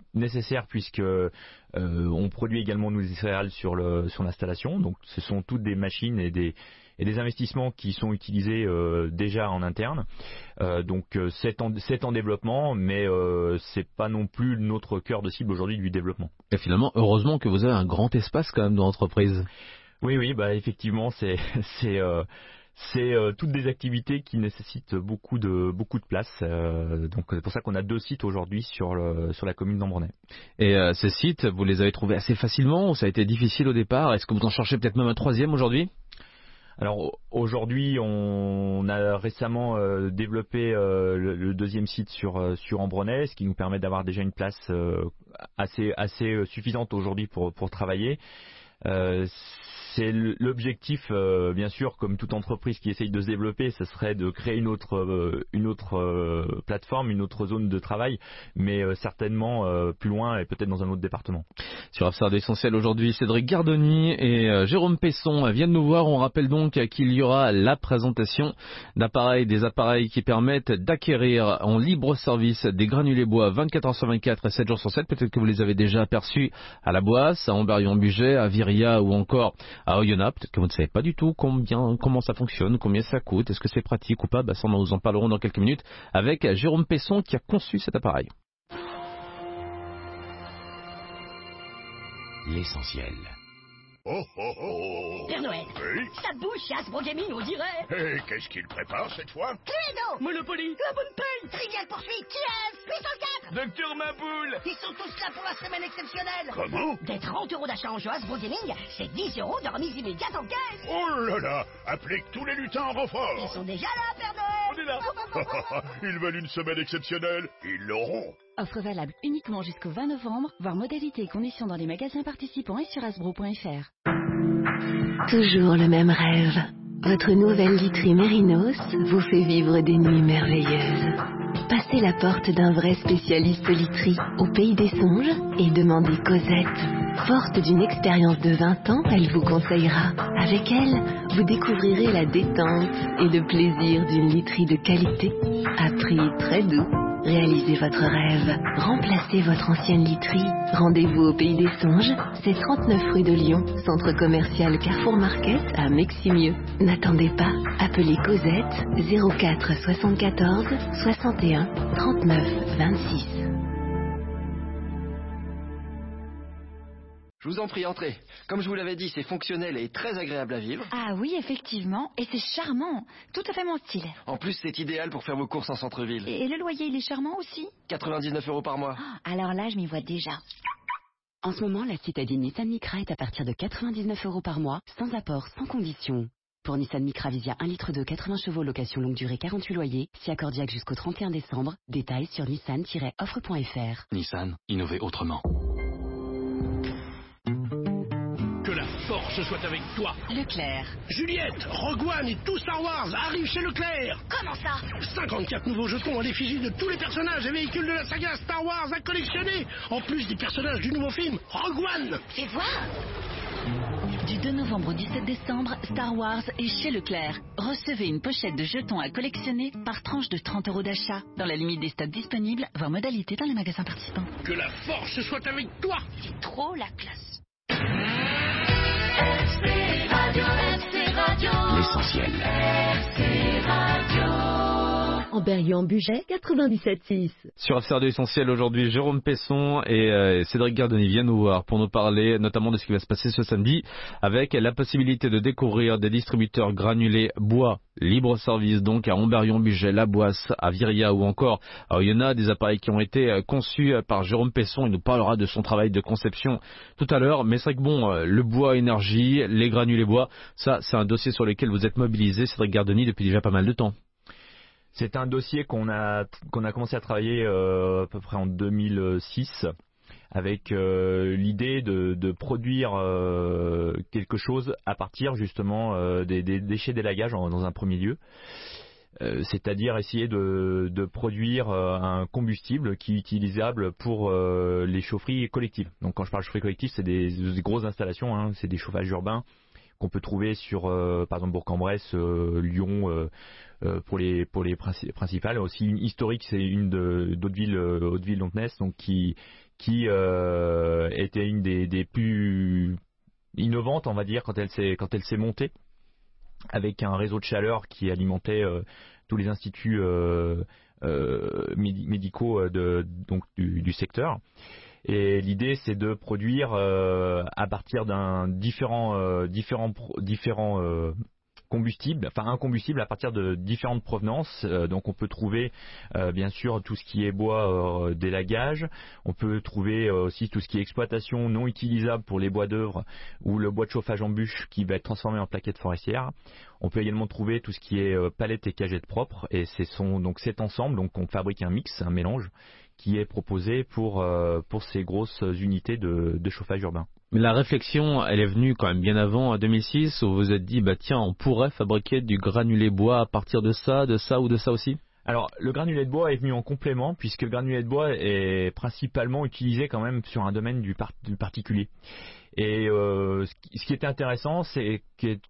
nécessaire puisque on produit également nos céréales sur l'installation. Donc ce sont toutes des machines et des investissements qui sont utilisés déjà en interne. Donc c'est en développement, mais c'est pas non plus notre cœur de cible aujourd'hui du développement. Et finalement, heureusement que vous avez un grand espace quand même dans l'entreprise. Oui, bah effectivement, c'est toutes des activités qui nécessitent beaucoup de place. Donc c'est pour ça qu'on a 2 sites aujourd'hui sur la commune d'Ambronay. Et ces sites, vous les avez trouvés assez facilement ou ça a été difficile au départ? Est-ce que vous en cherchez peut-être même un 3e aujourd'hui? Alors aujourd'hui, on a récemment développé le 2e site sur Ambronay, ce qui nous permet d'avoir déjà une place assez suffisante aujourd'hui pour travailler. C'est l'objectif, bien sûr, comme toute entreprise qui essaye de se développer, ce serait de créer une autre plateforme, une autre zone de travail, mais certainement plus loin et peut-être dans un autre département. Sur Affaires d'Essentiel aujourd'hui, Cédric Gardoni et Jérôme Pesson viennent nous voir. On rappelle donc qu'il y aura la présentation des appareils qui permettent d'acquérir en libre service des granulés bois 24 heures sur 24 et 7 jours sur 7. Peut-être que vous les avez déjà aperçus à La Boisse, à Amberieu-en-Bugey, à Viria ou encore à Oyonnax. Peut-être que vous ne savez pas du tout comment ça fonctionne, combien ça coûte, est-ce que c'est pratique ou pas. Ça, nous en parlerons dans quelques minutes avec Jérôme Pesson qui a conçu cet appareil. L'essentiel. Oh oh oh! Père Noël, oui? ça bouge chez Hasbro Gaming, on dirait! Et qu'est-ce qu'il prépare cette fois? Cluedo! Monopoly! La bonne paye! Trivial poursuite! TF! Puissance 4! Docteur Maboule! Ils sont tous là pour la semaine exceptionnelle! Comment? Des 30 € d'achat en jeu Hasbro Gaming, c'est 10 € de remise immédiate en caisse! Oh là là! Appelez tous les lutins en renfort! Ils sont déjà là, Père Noël! On est là! Ils veulent une semaine exceptionnelle! Ils l'auront! Offre valable uniquement jusqu'au 20 novembre, voir modalités et conditions dans les magasins participants et sur hasbro.fr. Toujours le même rêve. Votre nouvelle literie Mérinos vous fait vivre des nuits merveilleuses. Passez la porte d'un vrai spécialiste literie au Pays des Songes et demandez Cosette. Forte d'une expérience de 20 ans, elle vous conseillera. Avec elle, vous découvrirez la détente et le plaisir d'une literie de qualité à prix très doux. Réalisez votre rêve. Remplacez votre ancienne literie. Rendez-vous au Pays des Songes. C'est 39 rue de Lyon, centre commercial Carrefour Market à Meximieux. N'attendez pas. Appelez Cosette 04 74 61 39 26. Je vous en prie, entrez. Comme je vous l'avais dit, c'est fonctionnel et très agréable à vivre. Ah oui, effectivement. Et c'est charmant. Tout à fait mon style. En plus, c'est idéal pour faire vos courses en centre-ville. Et le loyer, il est charmant aussi? 99 € par mois. Alors là, je m'y vois déjà. En ce moment, la citadine Nissan Micra est à partir de 99 € par mois, sans apport, sans condition. Pour Nissan Micra Visia 1 litre de 80 chevaux, location longue durée 48 loyers, si accordiaque jusqu'au 31 décembre. Détails sur nissan-offre.fr. Nissan, innover autrement. Que la force soit avec toi. Leclerc. Juliette, Rogue One et tout Star Wars arrivent chez Leclerc. Comment ça? 54 nouveaux jetons à l'effigie de tous les personnages et véhicules de la saga Star Wars à collectionner, en plus des personnages du nouveau film Rogue One. Fais voir. Du 2 novembre au 17 décembre, Star Wars est chez Leclerc. Recevez une pochette de jetons à collectionner par tranche de 30 € d'achat. Dans la limite des stocks disponibles, voir modalité dans les magasins participants. Que la force soit avec toi. C'est trop la classe. L'essentiel. Amberieu-en-Bugey, 97.6. Sur Affaires d'Essentiel aujourd'hui, Jérôme Pesson et Cédric Gardoni viennent nous voir pour nous parler notamment de ce qui va se passer ce samedi avec la possibilité de découvrir des distributeurs granulés bois libre service donc à Amberieu-en-Bugey, La Boisse, à Viria ou encore à Oyonnax, des appareils qui ont été conçus par Jérôme Pesson. Il nous parlera de son travail de conception tout à l'heure, mais c'est vrai que le bois énergie, les granulés bois, ça c'est un dossier sur lequel vous êtes mobilisé, Cédric Gardoni, depuis déjà pas mal de temps. C'est un dossier qu'on a commencé à travailler à peu près en 2006 avec l'idée de produire quelque chose à partir justement des déchets d'élagage dans un premier lieu. C'est-à-dire essayer de produire un combustible qui est utilisable pour les chaufferies collectives. Donc quand je parle de chaufferies collectives, c'est des grosses installations, hein, c'est des chauffages urbains qu'on peut trouver sur par exemple Bourg-en-Bresse, Lyon, pour les principales. Aussi une historique, c'est une d'Hauteville-Lontnesse, donc qui qui était une des plus innovantes, on va dire, quand elle s'est montée, avec un réseau de chaleur qui alimentait tous les instituts médicaux du secteur. Et l'idée, c'est de produire à partir d'un différents combustibles, enfin un combustible à partir de différentes provenances. Donc on peut trouver bien sûr tout ce qui est bois d'élagage, on peut trouver aussi tout ce qui est exploitation non utilisable pour les bois d'œuvre ou le bois de chauffage en bûche qui va être transformé en plaquettes forestières. On peut également trouver tout ce qui est palettes et cagettes propres, et donc cet ensemble, donc on fabrique un mix, un mélange qui est proposé pour ces grosses unités de chauffage urbain. Mais la réflexion, elle est venue quand même bien avant, en 2006, où vous vous êtes dit, tiens, on pourrait fabriquer du granulé bois à partir de ça ou de ça aussi? Alors, le granulé de bois est venu en complément, puisque le granulé de bois est principalement utilisé quand même sur un domaine du particulier. Et ce qui était intéressant, c'était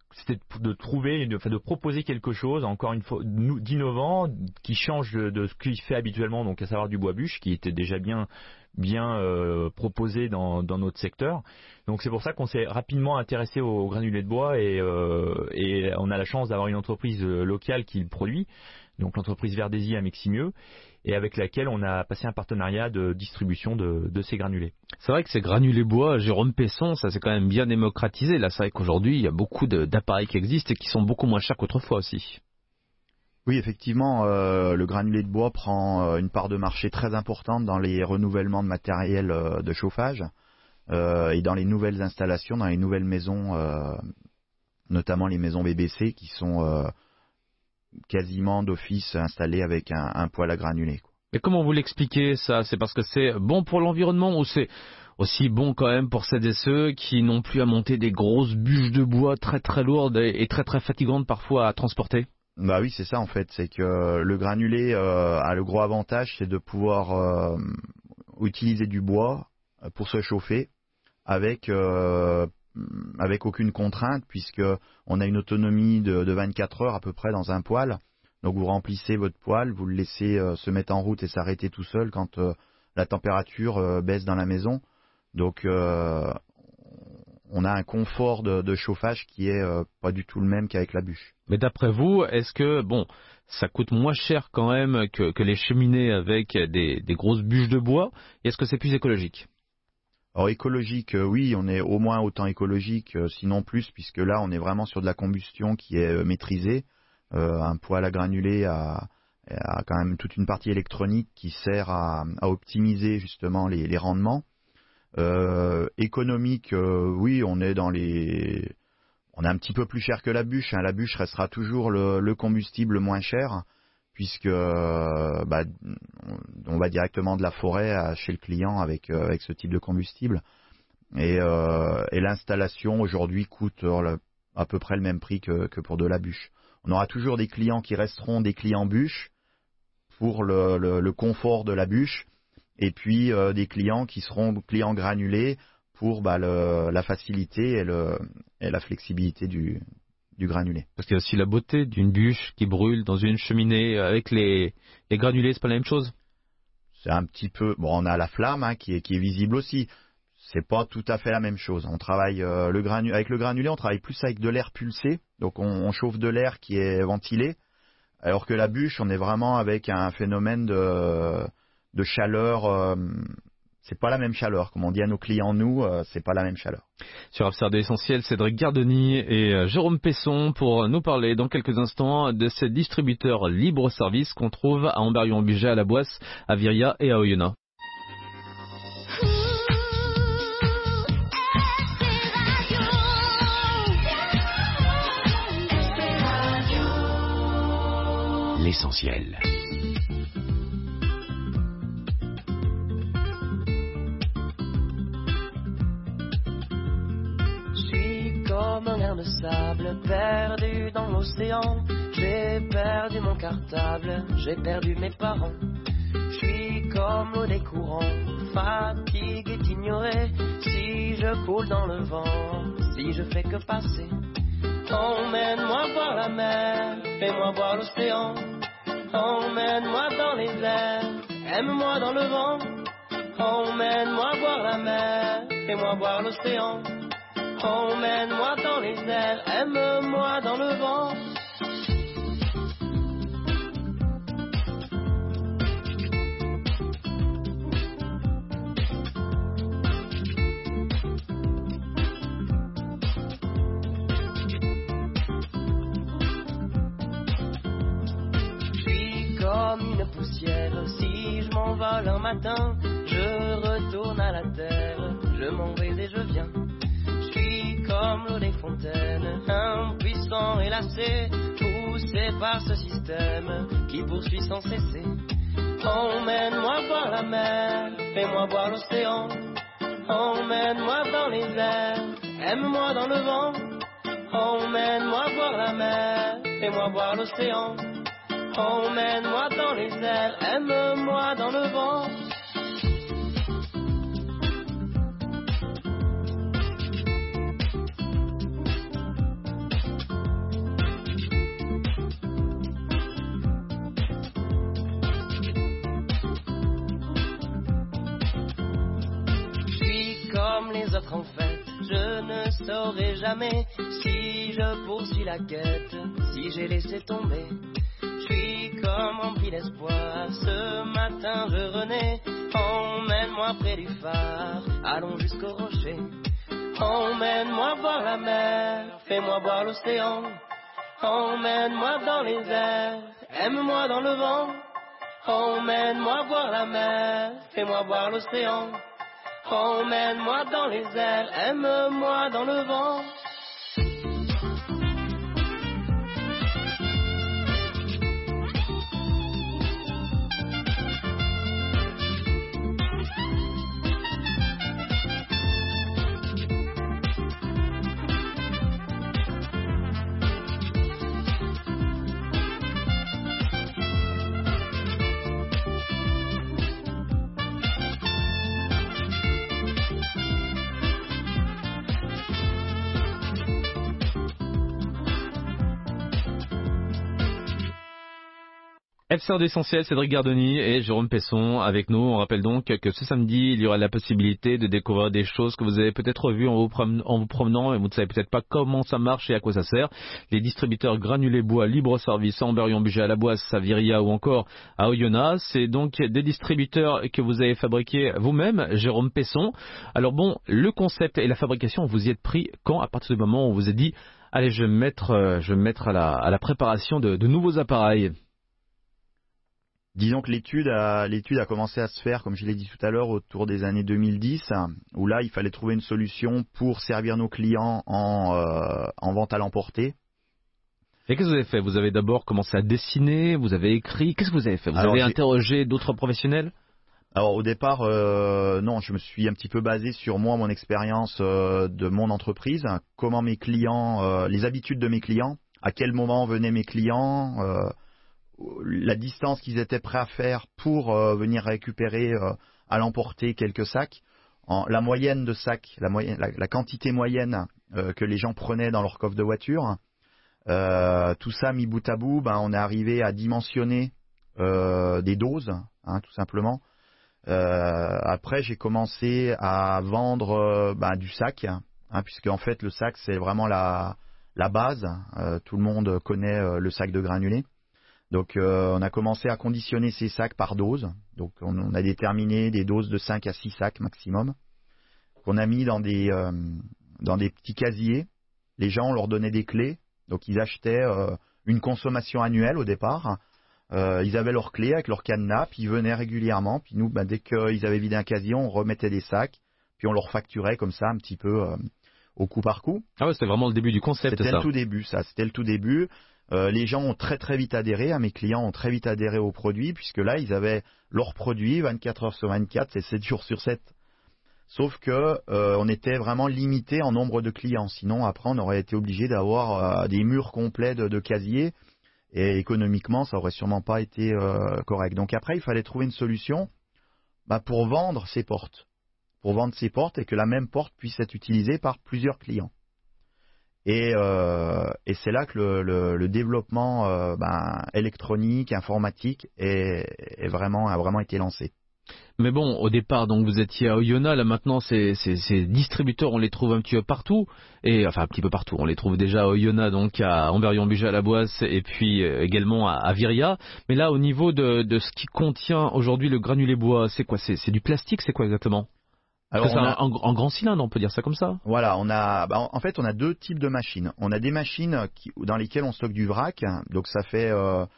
de proposer quelque chose, encore une fois, d'innovant, qui change de ce qu'il fait habituellement, donc à savoir du bois bûche, qui était déjà bien proposé dans notre secteur. Donc c'est pour ça qu'on s'est rapidement intéressé au granulé de bois, et on a la chance d'avoir une entreprise locale qui le produit, donc l'entreprise Verdesi à Meximieux, et avec laquelle on a passé un partenariat de distribution de ces granulés. C'est vrai que ces granulés bois, Jérôme Pesson, ça s'est quand même bien démocratisé. Là, c'est vrai qu'aujourd'hui, il y a beaucoup d'appareils qui existent et qui sont beaucoup moins chers qu'autrefois aussi. Oui, effectivement, le granulé de bois prend une part de marché très importante dans les renouvellements de matériel de chauffage et dans les nouvelles installations, dans les nouvelles maisons, notamment les maisons BBC qui sont quasiment d'office installées avec un poêle à granulés. Et comment vous l'expliquez ça? C'est parce que c'est bon pour l'environnement, ou c'est aussi bon quand même pour celles et ceux qui n'ont plus à monter des grosses bûches de bois très très lourdes et très très fatigantes parfois à transporter? Bah oui, c'est ça en fait, c'est que le granulé a le gros avantage, c'est de pouvoir utiliser du bois pour se chauffer avec aucune contrainte, puisque on a une autonomie de 24 heures à peu près dans un poêle. Donc vous remplissez votre poêle, vous le laissez se mettre en route et s'arrêter tout seul quand la température baisse dans la maison. Donc on a un confort de chauffage qui est pas du tout le même qu'avec la bûche. Mais d'après vous, est-ce que ça coûte moins cher quand même que les cheminées avec des grosses bûches de bois? Et est-ce que c'est plus écologique? Alors écologique, oui, on est au moins autant écologique, sinon plus, puisque là on est vraiment sur de la combustion qui est maîtrisée. Un poêle à granulés a quand même toute une partie électronique qui sert à optimiser justement les rendements. Économique, oui, on est un petit peu plus cher que la bûche. La bûche restera toujours le combustible moins cher, puisque on va directement de la forêt chez le client avec ce type de combustible. Et l'installation aujourd'hui coûte à peu près le même prix que pour de la bûche. On aura toujours des clients qui resteront des clients bûche pour le confort de la bûche, et puis des clients qui seront clients granulés pour la facilité et la flexibilité du granulé. Parce qu'il y a aussi la beauté d'une bûche qui brûle dans une cheminée avec les granulés, c'est pas la même chose? C'est un petit peu... on a la flamme qui est visible aussi. C'est pas tout à fait la même chose. On travaille avec le granulé, on travaille plus avec de l'air pulsé. Donc on chauffe de l'air qui est ventilé. Alors que la bûche, on est vraiment avec un phénomène de chaleur. C'est pas la même chaleur. Comme on dit à nos clients, c'est pas la même chaleur. Sur Absurde Essentiel, Cédric Gardeny et Jérôme Pesson pour nous parler dans quelques instants de ces distributeurs libre-service qu'on trouve à Amberieu-en-Bugey, à La Boisse, à Viria et à Oyonnax. L'essentiel. Comme un grain de sable perdu dans l'océan. J'ai perdu mon cartable, j'ai perdu mes parents. Je suis comme l'eau des courants, fatigué d'ignorer. Si je coule dans le vent, si je fais que passer. Emmène-moi voir la mer, fais-moi voir l'océan. Emmène-moi dans les airs, aime-moi dans le vent. Emmène-moi voir la mer, fais-moi voir l'océan. Emmène-moi dans les airs, aime-moi dans le vent. Comme une poussière, si je m'envole un matin, je retourne à la terre, je m'en vais et je viens. Je suis comme l'eau des fontaines, impuissant et lassé, poussé par ce système qui poursuit sans cesser. Emmène-moi voir la mer, fais-moi voir l'océan. Emmène-moi dans les airs, aime-moi dans le vent. Emmène-moi voir la mer, fais-moi voir l'océan. Emmène-moi dans les airs, aime-moi dans le vent. Je suis comme les autres en fait, je ne saurai jamais si je poursuis la quête, si j'ai laissé tomber. Je suis comme rempli d'espoir, ce matin je renais. Emmène-moi près du phare, allons jusqu'au rocher. Emmène-moi voir la mer, fais-moi voir l'océan. Emmène-moi dans les airs, aime-moi dans le vent. Emmène-moi voir la mer, fais-moi voir l'océan. Emmène-moi dans les airs, aime-moi dans le vent. FCR d'Essentiel, Cédric Gardoni et Jérôme Pesson avec nous. On rappelle donc que ce samedi, il y aura la possibilité de découvrir des choses que vous avez peut-être vues en vous promenant et vous ne savez peut-être pas comment ça marche et à quoi ça sert. Les distributeurs granulés bois libre service à Amberion-Bugey, à La Boisse, à Viria ou encore à Oyonnax. C'est donc des distributeurs que vous avez fabriqués vous-même, Jérôme Pesson. Alors bon, le concept et la fabrication, vous y êtes pris quand, à partir du moment où on vous a dit allez, je vais me mettre à la préparation de nouveaux appareils? Disons que l'étude a commencé à se faire, comme je l'ai dit tout à l'heure, autour des années 2010, où là, il fallait trouver une solution pour servir nos clients en vente à l'emporter. Et qu'est-ce que vous avez fait? Vous avez d'abord commencé à dessiner, vous avez écrit, qu'est-ce que vous avez fait? Vous avez interrogé d'autres professionnels? Alors au départ, non, je me suis un petit peu basé sur moi, mon expérience de mon entreprise, comment mes clients, les habitudes de mes clients, à quel moment venaient mes clients, la distance qu'ils étaient prêts à faire pour venir récupérer à l'emporter quelques sacs, la moyenne de sacs, la quantité moyenne que les gens prenaient dans leur coffre de voiture. Tout ça mis bout à bout, on est arrivé à dimensionner des doses, tout simplement. Après, j'ai commencé à vendre du sac, puisque en fait le sac c'est vraiment la base. Tout le monde connaît le sac de granulés. Donc on a commencé à conditionner ces sacs par dose. Donc on a déterminé des doses de 5 à 6 sacs maximum qu'on a mis dans des petits casiers. Les gens, on leur donnait des clés. Donc ils achetaient une consommation annuelle au départ. Ils avaient leurs clés avec leur cadenas, puis ils venaient régulièrement. Puis nous, dès qu'ils avaient vidé un casier, on remettait des sacs, puis on leur facturait comme ça un petit peu au coup par coup. Ah ouais, c'était vraiment le début du concept, ça. C'était le tout début, ça. C'était le tout début. Les gens ont très très vite adhéré, mes clients ont très vite adhéré au produit, puisque là, ils avaient leurs produits 24 heures sur 24, c'est 7 jours sur 7. Sauf que on était vraiment limité en nombre de clients. Sinon, après, on aurait été obligé d'avoir des murs complets de casiers. Et économiquement, ça aurait sûrement pas été correct. Donc après, il fallait trouver une solution pour vendre ces portes. Pour vendre ces portes et que la même porte puisse être utilisée par plusieurs clients. Et c'est là que le développement électronique, informatique a vraiment été lancé. Mais bon, au départ, donc vous étiez à Oyonnax, là maintenant ces distributeurs, on les trouve un petit peu partout, et enfin un petit peu partout. On les trouve déjà à Oyonnax, donc à Amberieu-en-Bugey, à La Boisse, et puis également à Viria. Mais là, au niveau de ce qui contient aujourd'hui le granulé bois, c'est quoi? C'est du plastique, c'est quoi exactement? Alors c'est un grand cylindre, on peut dire ça comme ça. Voilà, en fait on a deux types de machines. On a des machines dans lesquelles on stocke du vrac, donc ça fait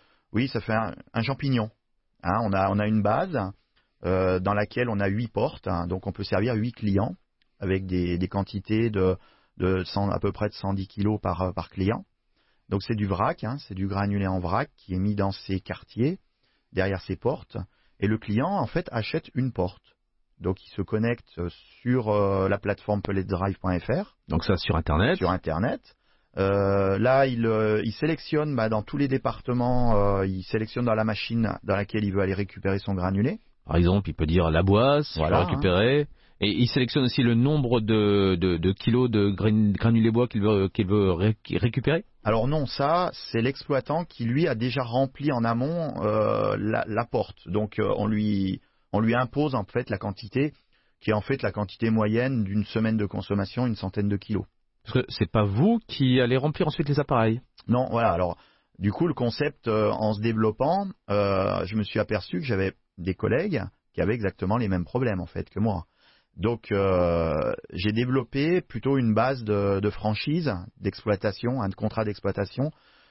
un champignon. Hein, on a une base dans laquelle on a 8 portes, donc on peut servir 8 clients avec des quantités de 100, à peu près de 110 kilos par client. Donc c'est du vrac, c'est du granulé en vrac qui est mis dans ces quartiers, derrière ces portes, et le client en fait achète une porte. Donc il se connecte sur la plateforme pelletdrive.fr. Donc ça sur Internet. Sur Internet. Là, il sélectionne dans tous les départements, il sélectionne dans la machine dans laquelle il veut aller récupérer son granulé. Par exemple, il peut dire La Boisse, voilà, récupérer. Et il sélectionne aussi le nombre de kilos de granulé bois qu'il veut récupérer. Alors non, ça, c'est l'exploitant qui lui a déjà rempli en amont la porte. Donc on lui impose en fait la quantité qui est en fait la quantité moyenne d'une semaine de consommation, une centaine de kilos. Parce que c'est pas vous qui allez remplir ensuite les appareils. Non, voilà. Alors du coup, le concept en se développant, je me suis aperçu que j'avais des collègues qui avaient exactement les mêmes problèmes en fait que moi. Donc j'ai développé plutôt une base de franchise, d'exploitation, de contrat d'exploitation,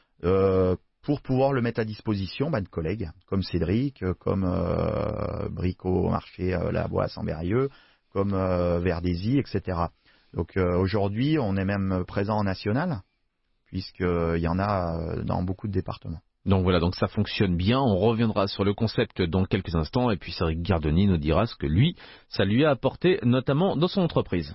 pour pouvoir le mettre à disposition de collègues comme Cédric, comme Brico Marché La Boisse Amberieu, comme Verdésy, etc. Donc aujourd'hui, on est même présent en national, puisqu'il y en a dans beaucoup de départements. Donc voilà, donc ça fonctionne bien. On reviendra sur le concept dans quelques instants, et puis Cédric Gardoni nous dira ce que lui, ça lui a apporté, notamment dans son entreprise.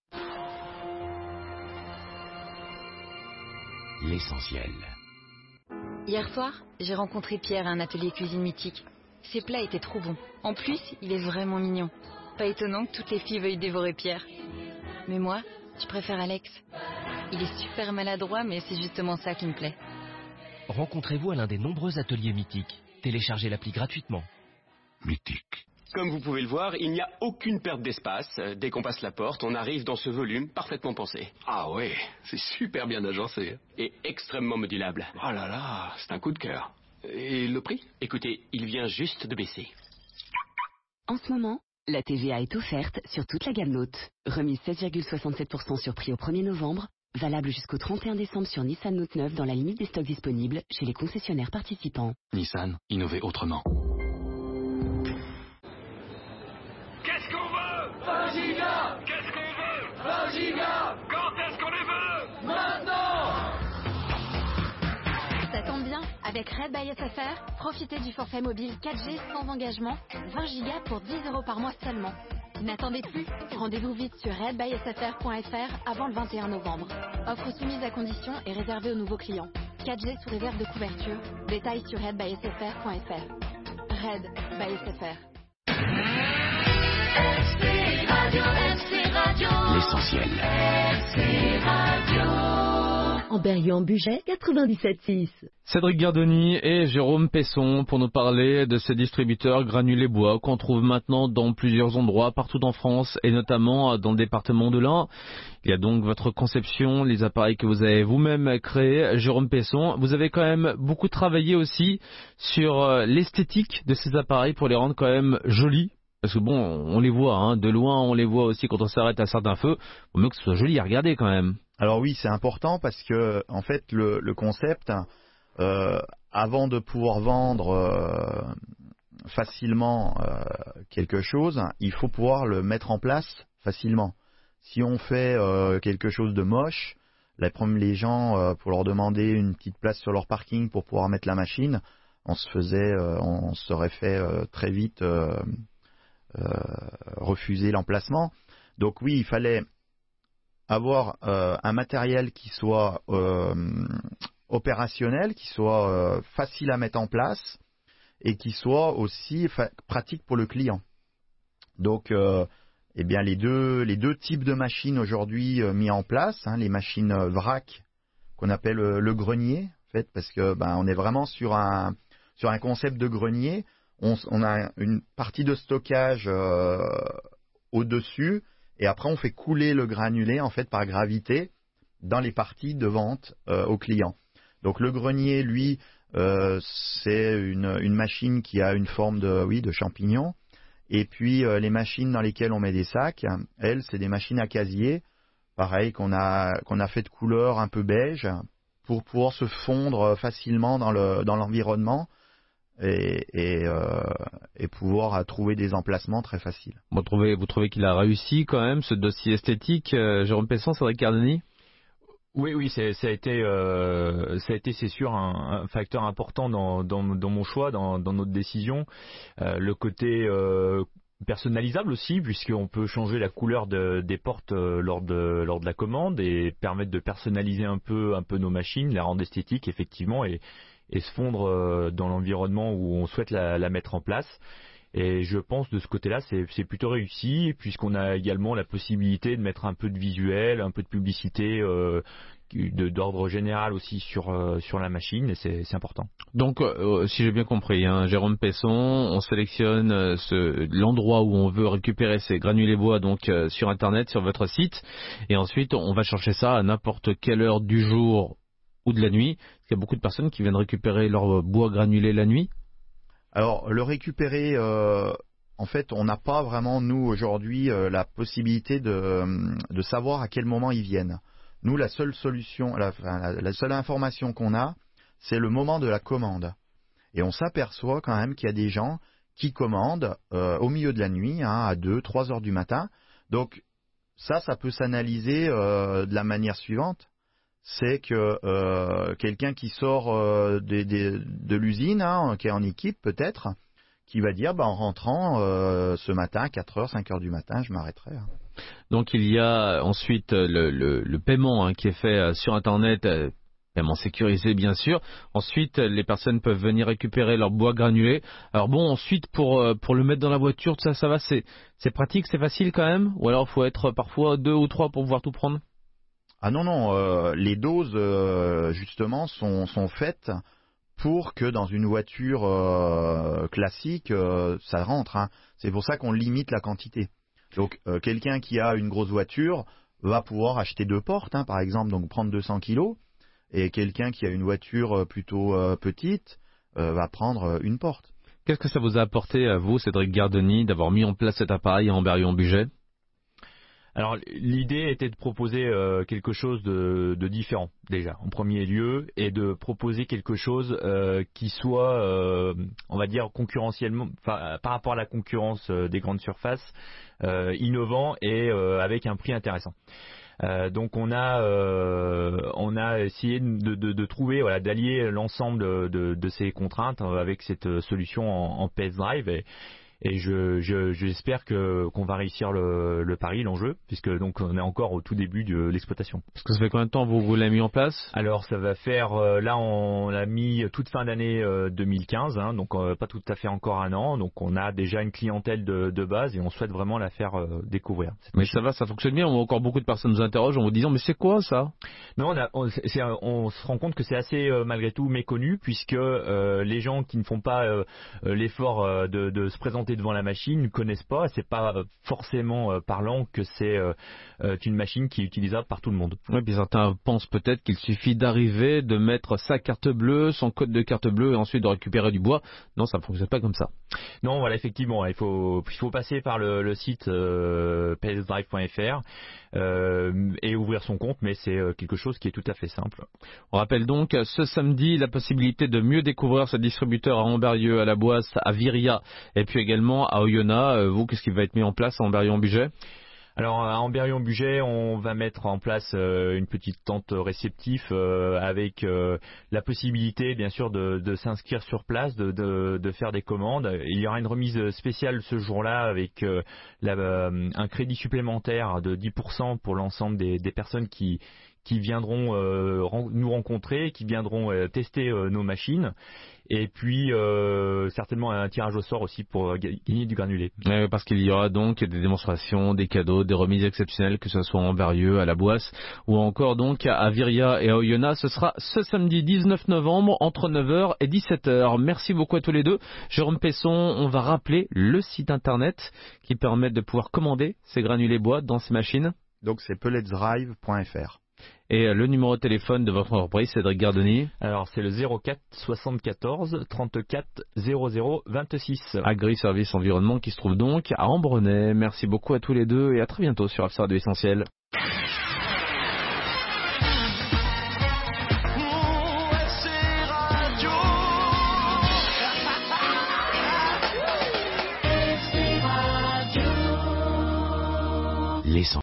L'essentiel. Hier soir, j'ai rencontré Pierre à un atelier cuisine mythique. Ses plats étaient trop bons. En plus, il est vraiment mignon. Pas étonnant que toutes les filles veuillent dévorer Pierre. Mais moi, je préfère Alex. Il est super maladroit, mais c'est justement ça qui me plaît. Rencontrez-vous à l'un des nombreux ateliers mythiques. Téléchargez l'appli gratuitement. Mythique. Comme vous pouvez le voir, il n'y a aucune perte d'espace. Dès qu'on passe la porte, on arrive dans ce volume parfaitement pensé. Ah ouais, c'est super bien agencé. Et extrêmement modulable. Oh là là, c'est un coup de cœur. Et le prix? Écoutez, il vient juste de baisser. En ce moment, la TVA est offerte sur toute la gamme Note. Remise 16,67% sur prix au 1er novembre. Valable jusqu'au 31 décembre sur Nissan Note 9 dans la limite des stocks disponibles chez les concessionnaires participants. Nissan, innover autrement. Qu'est-ce qu'on veut? 20 gigas. Qu'est-ce qu'on veut? 20 gigas. Quand est-ce qu'on les veut? Maintenant. Ça tombe bien, avec Red by SFR, profitez du forfait mobile 4G sans engagement, 20 gigas pour 10 € par mois seulement. N'attendez plus, rendez-vous vite sur redbysfr.fr avant le 21 novembre. Offre soumise à condition et réservée aux nouveaux clients. 4G sous réserve de couverture. Détails sur redbysfr.fr. Red by SFR. L'essentiel. Amberieu-en-Bugey 97.6. Cédric Gardoni et Jérôme Pesson pour nous parler de ces distributeurs granulés bois qu'on trouve maintenant dans plusieurs endroits partout en France et notamment dans le département de l'Ain. Il y a donc votre conception, les appareils que vous avez vous-même créés. Jérôme Pesson, vous avez quand même beaucoup travaillé aussi sur l'esthétique de ces appareils pour les rendre quand même jolis. Parce que bon, on les voit, de loin on les voit aussi quand on s'arrête à certains feux. Il vaut mieux que ce soit joli à regarder quand même. Alors oui, c'est important parce que en fait le concept, avant de pouvoir vendre facilement quelque chose, il faut pouvoir le mettre en place facilement. Si on fait quelque chose de moche, les gens pour leur demander une petite place sur leur parking pour pouvoir mettre la machine, on serait fait très vite refuser l'emplacement. Donc oui, il fallait avoir un matériel qui soit opérationnel, qui soit facile à mettre en place et qui soit aussi pratique pour le client. Donc les deux types de machines aujourd'hui mis en place, les machines vrac qu'on appelle le grenier, en fait, parce que on est vraiment sur un concept de grenier. on a une partie de stockage au-dessus, et après on fait couler le granulé en fait par gravité dans les parties de vente aux clients. Donc le grenier, lui, c'est une machine qui a une forme de champignon. Et puis les machines dans lesquelles on met des sacs, elles, c'est des machines à casier, pareil, qu'on a fait de couleur un peu beige pour pouvoir se fondre facilement dans l'environnement et pouvoir trouver des emplacements très faciles. Vous trouvez qu'il a réussi quand même ce dossier esthétique, Jérôme Pesson, Cédric Gardeni? Oui, ça a été, c'est sûr, un facteur important dans mon choix, dans notre décision. Le côté personnalisable aussi, puisqu'on peut changer la couleur des portes lors de la commande et permettre de personnaliser un peu nos machines, la rendre esthétique effectivement et se fondre dans l'environnement où on souhaite la mettre en place. Et je pense de ce côté-là, c'est plutôt réussi, puisqu'on a également la possibilité de mettre un peu de visuel, un peu de publicité d'ordre général aussi sur la machine, et c'est important. Donc, si j'ai bien compris, hein, Jérôme Pesson, on sélectionne l'endroit où on veut récupérer ces granulés bois donc sur Internet, sur votre site, et ensuite on va chercher ça à n'importe quelle heure du jour ou de la nuit. Il y a beaucoup de personnes qui viennent récupérer leur bois granulé la nuit. Alors, le récupérer, en fait, on n'a pas vraiment, nous, aujourd'hui, la possibilité de savoir à quel moment ils viennent. Nous, la seule solution, la seule information qu'on a, c'est le moment de la commande. Et on s'aperçoit quand même qu'il y a des gens qui commandent au milieu de la nuit, hein, à 2, 3 heures du matin. Donc, ça peut s'analyser de la manière suivante. C'est que quelqu'un qui sort de l'usine, hein, qui est en équipe peut-être, qui va dire en rentrant ce matin, 4 heures, 5 heures du matin, je m'arrêterai. Hein. Donc il y a ensuite le paiement qui est fait sur Internet, paiement sécurisé bien sûr. Ensuite les personnes peuvent venir récupérer leur bois granulé. Alors bon, ensuite pour le mettre dans la voiture, ça va, c'est pratique, c'est facile quand même? Ou alors il faut être parfois 2 ou 3 pour pouvoir tout prendre? Ah non, les doses justement sont faites pour que dans une voiture classique, ça rentre. Hein. C'est pour ça qu'on limite la quantité. Donc quelqu'un qui a une grosse voiture va pouvoir acheter 2 portes, hein, par exemple, donc prendre 200 kilos. Et quelqu'un qui a une voiture plutôt petite va prendre une porte. Qu'est-ce que ça vous a apporté à vous, Cédric Gardeni, d'avoir mis en place cet appareil à Amberieu-en-Bugey? Alors l'idée était de proposer quelque chose de différent déjà en premier lieu, et de proposer quelque chose qui soit on va dire concurrentiellement, par rapport à la concurrence des grandes surfaces, innovant et avec un prix intéressant. Donc on a essayé de trouver, voilà, d'allier l'ensemble de ces contraintes avec cette solution en PS Drive, et j'espère qu'on va réussir le pari, l'enjeu, puisque donc on est encore au tout début de l'exploitation. Parce que ça fait combien de temps vous l'avez mis en place? Alors ça va faire, là on l'a mis toute fin d'année 2015, hein, donc pas tout à fait encore un an, donc on a déjà une clientèle de base et on souhaite vraiment la faire découvrir. Mais ça va, ça fonctionne bien. Encore beaucoup de personnes nous interrogent en vous disant mais c'est quoi ça? Non, on se rend compte que c'est assez malgré tout méconnu, puisque les gens qui ne font pas l'effort de se présenter devant la machine ne connaissent pas. C'est pas forcément parlant que c'est une machine qui est utilisable par tout le monde. Oui, puis certains pensent peut-être qu'il suffit d'arriver, de mettre sa carte bleue, son code de carte bleue et ensuite de récupérer du bois. Non, ça ne fonctionne pas comme ça. Non, voilà, effectivement, il faut passer par le site psdrive.fr et ouvrir son compte, mais c'est quelque chose qui est tout à fait simple. On rappelle donc ce samedi la possibilité de mieux découvrir ce distributeur à Amberieu, à la Boisse, à Viria et puis également à Oyonnax. Vous, qu'est-ce qui va être mis en place à Amberieu-en-Bugey? Alors à Amberieu-en-Bugey, on va mettre en place une petite tente réceptif avec la possibilité bien sûr de s'inscrire sur place, de faire des commandes. Il y aura une remise spéciale ce jour-là avec un crédit supplémentaire de 10% pour l'ensemble des personnes qui qui viendront nous rencontrer, qui viendront tester nos machines. Et puis certainement un tirage au sort aussi pour gagner du granulé. Parce qu'il y aura donc des démonstrations, des cadeaux, des remises exceptionnelles, que ce soit en Berrieux, à la Boisse ou encore donc à Viria et à Oyonnax. Ce sera ce samedi 19 novembre entre 9h et 17h. Merci beaucoup à tous les deux. Jérôme Pesson, on va rappeler le site internet qui permet de pouvoir commander ces granulés bois dans ces machines. Donc c'est pelletsdrive.fr. Et le numéro de téléphone de votre entreprise, Cédric Gardoni? Alors c'est le 04 74 34 00 26. Agri Service Environnement qui se trouve donc à Ambronay. Merci beaucoup à tous les deux et à très bientôt sur After Radio Essentiel.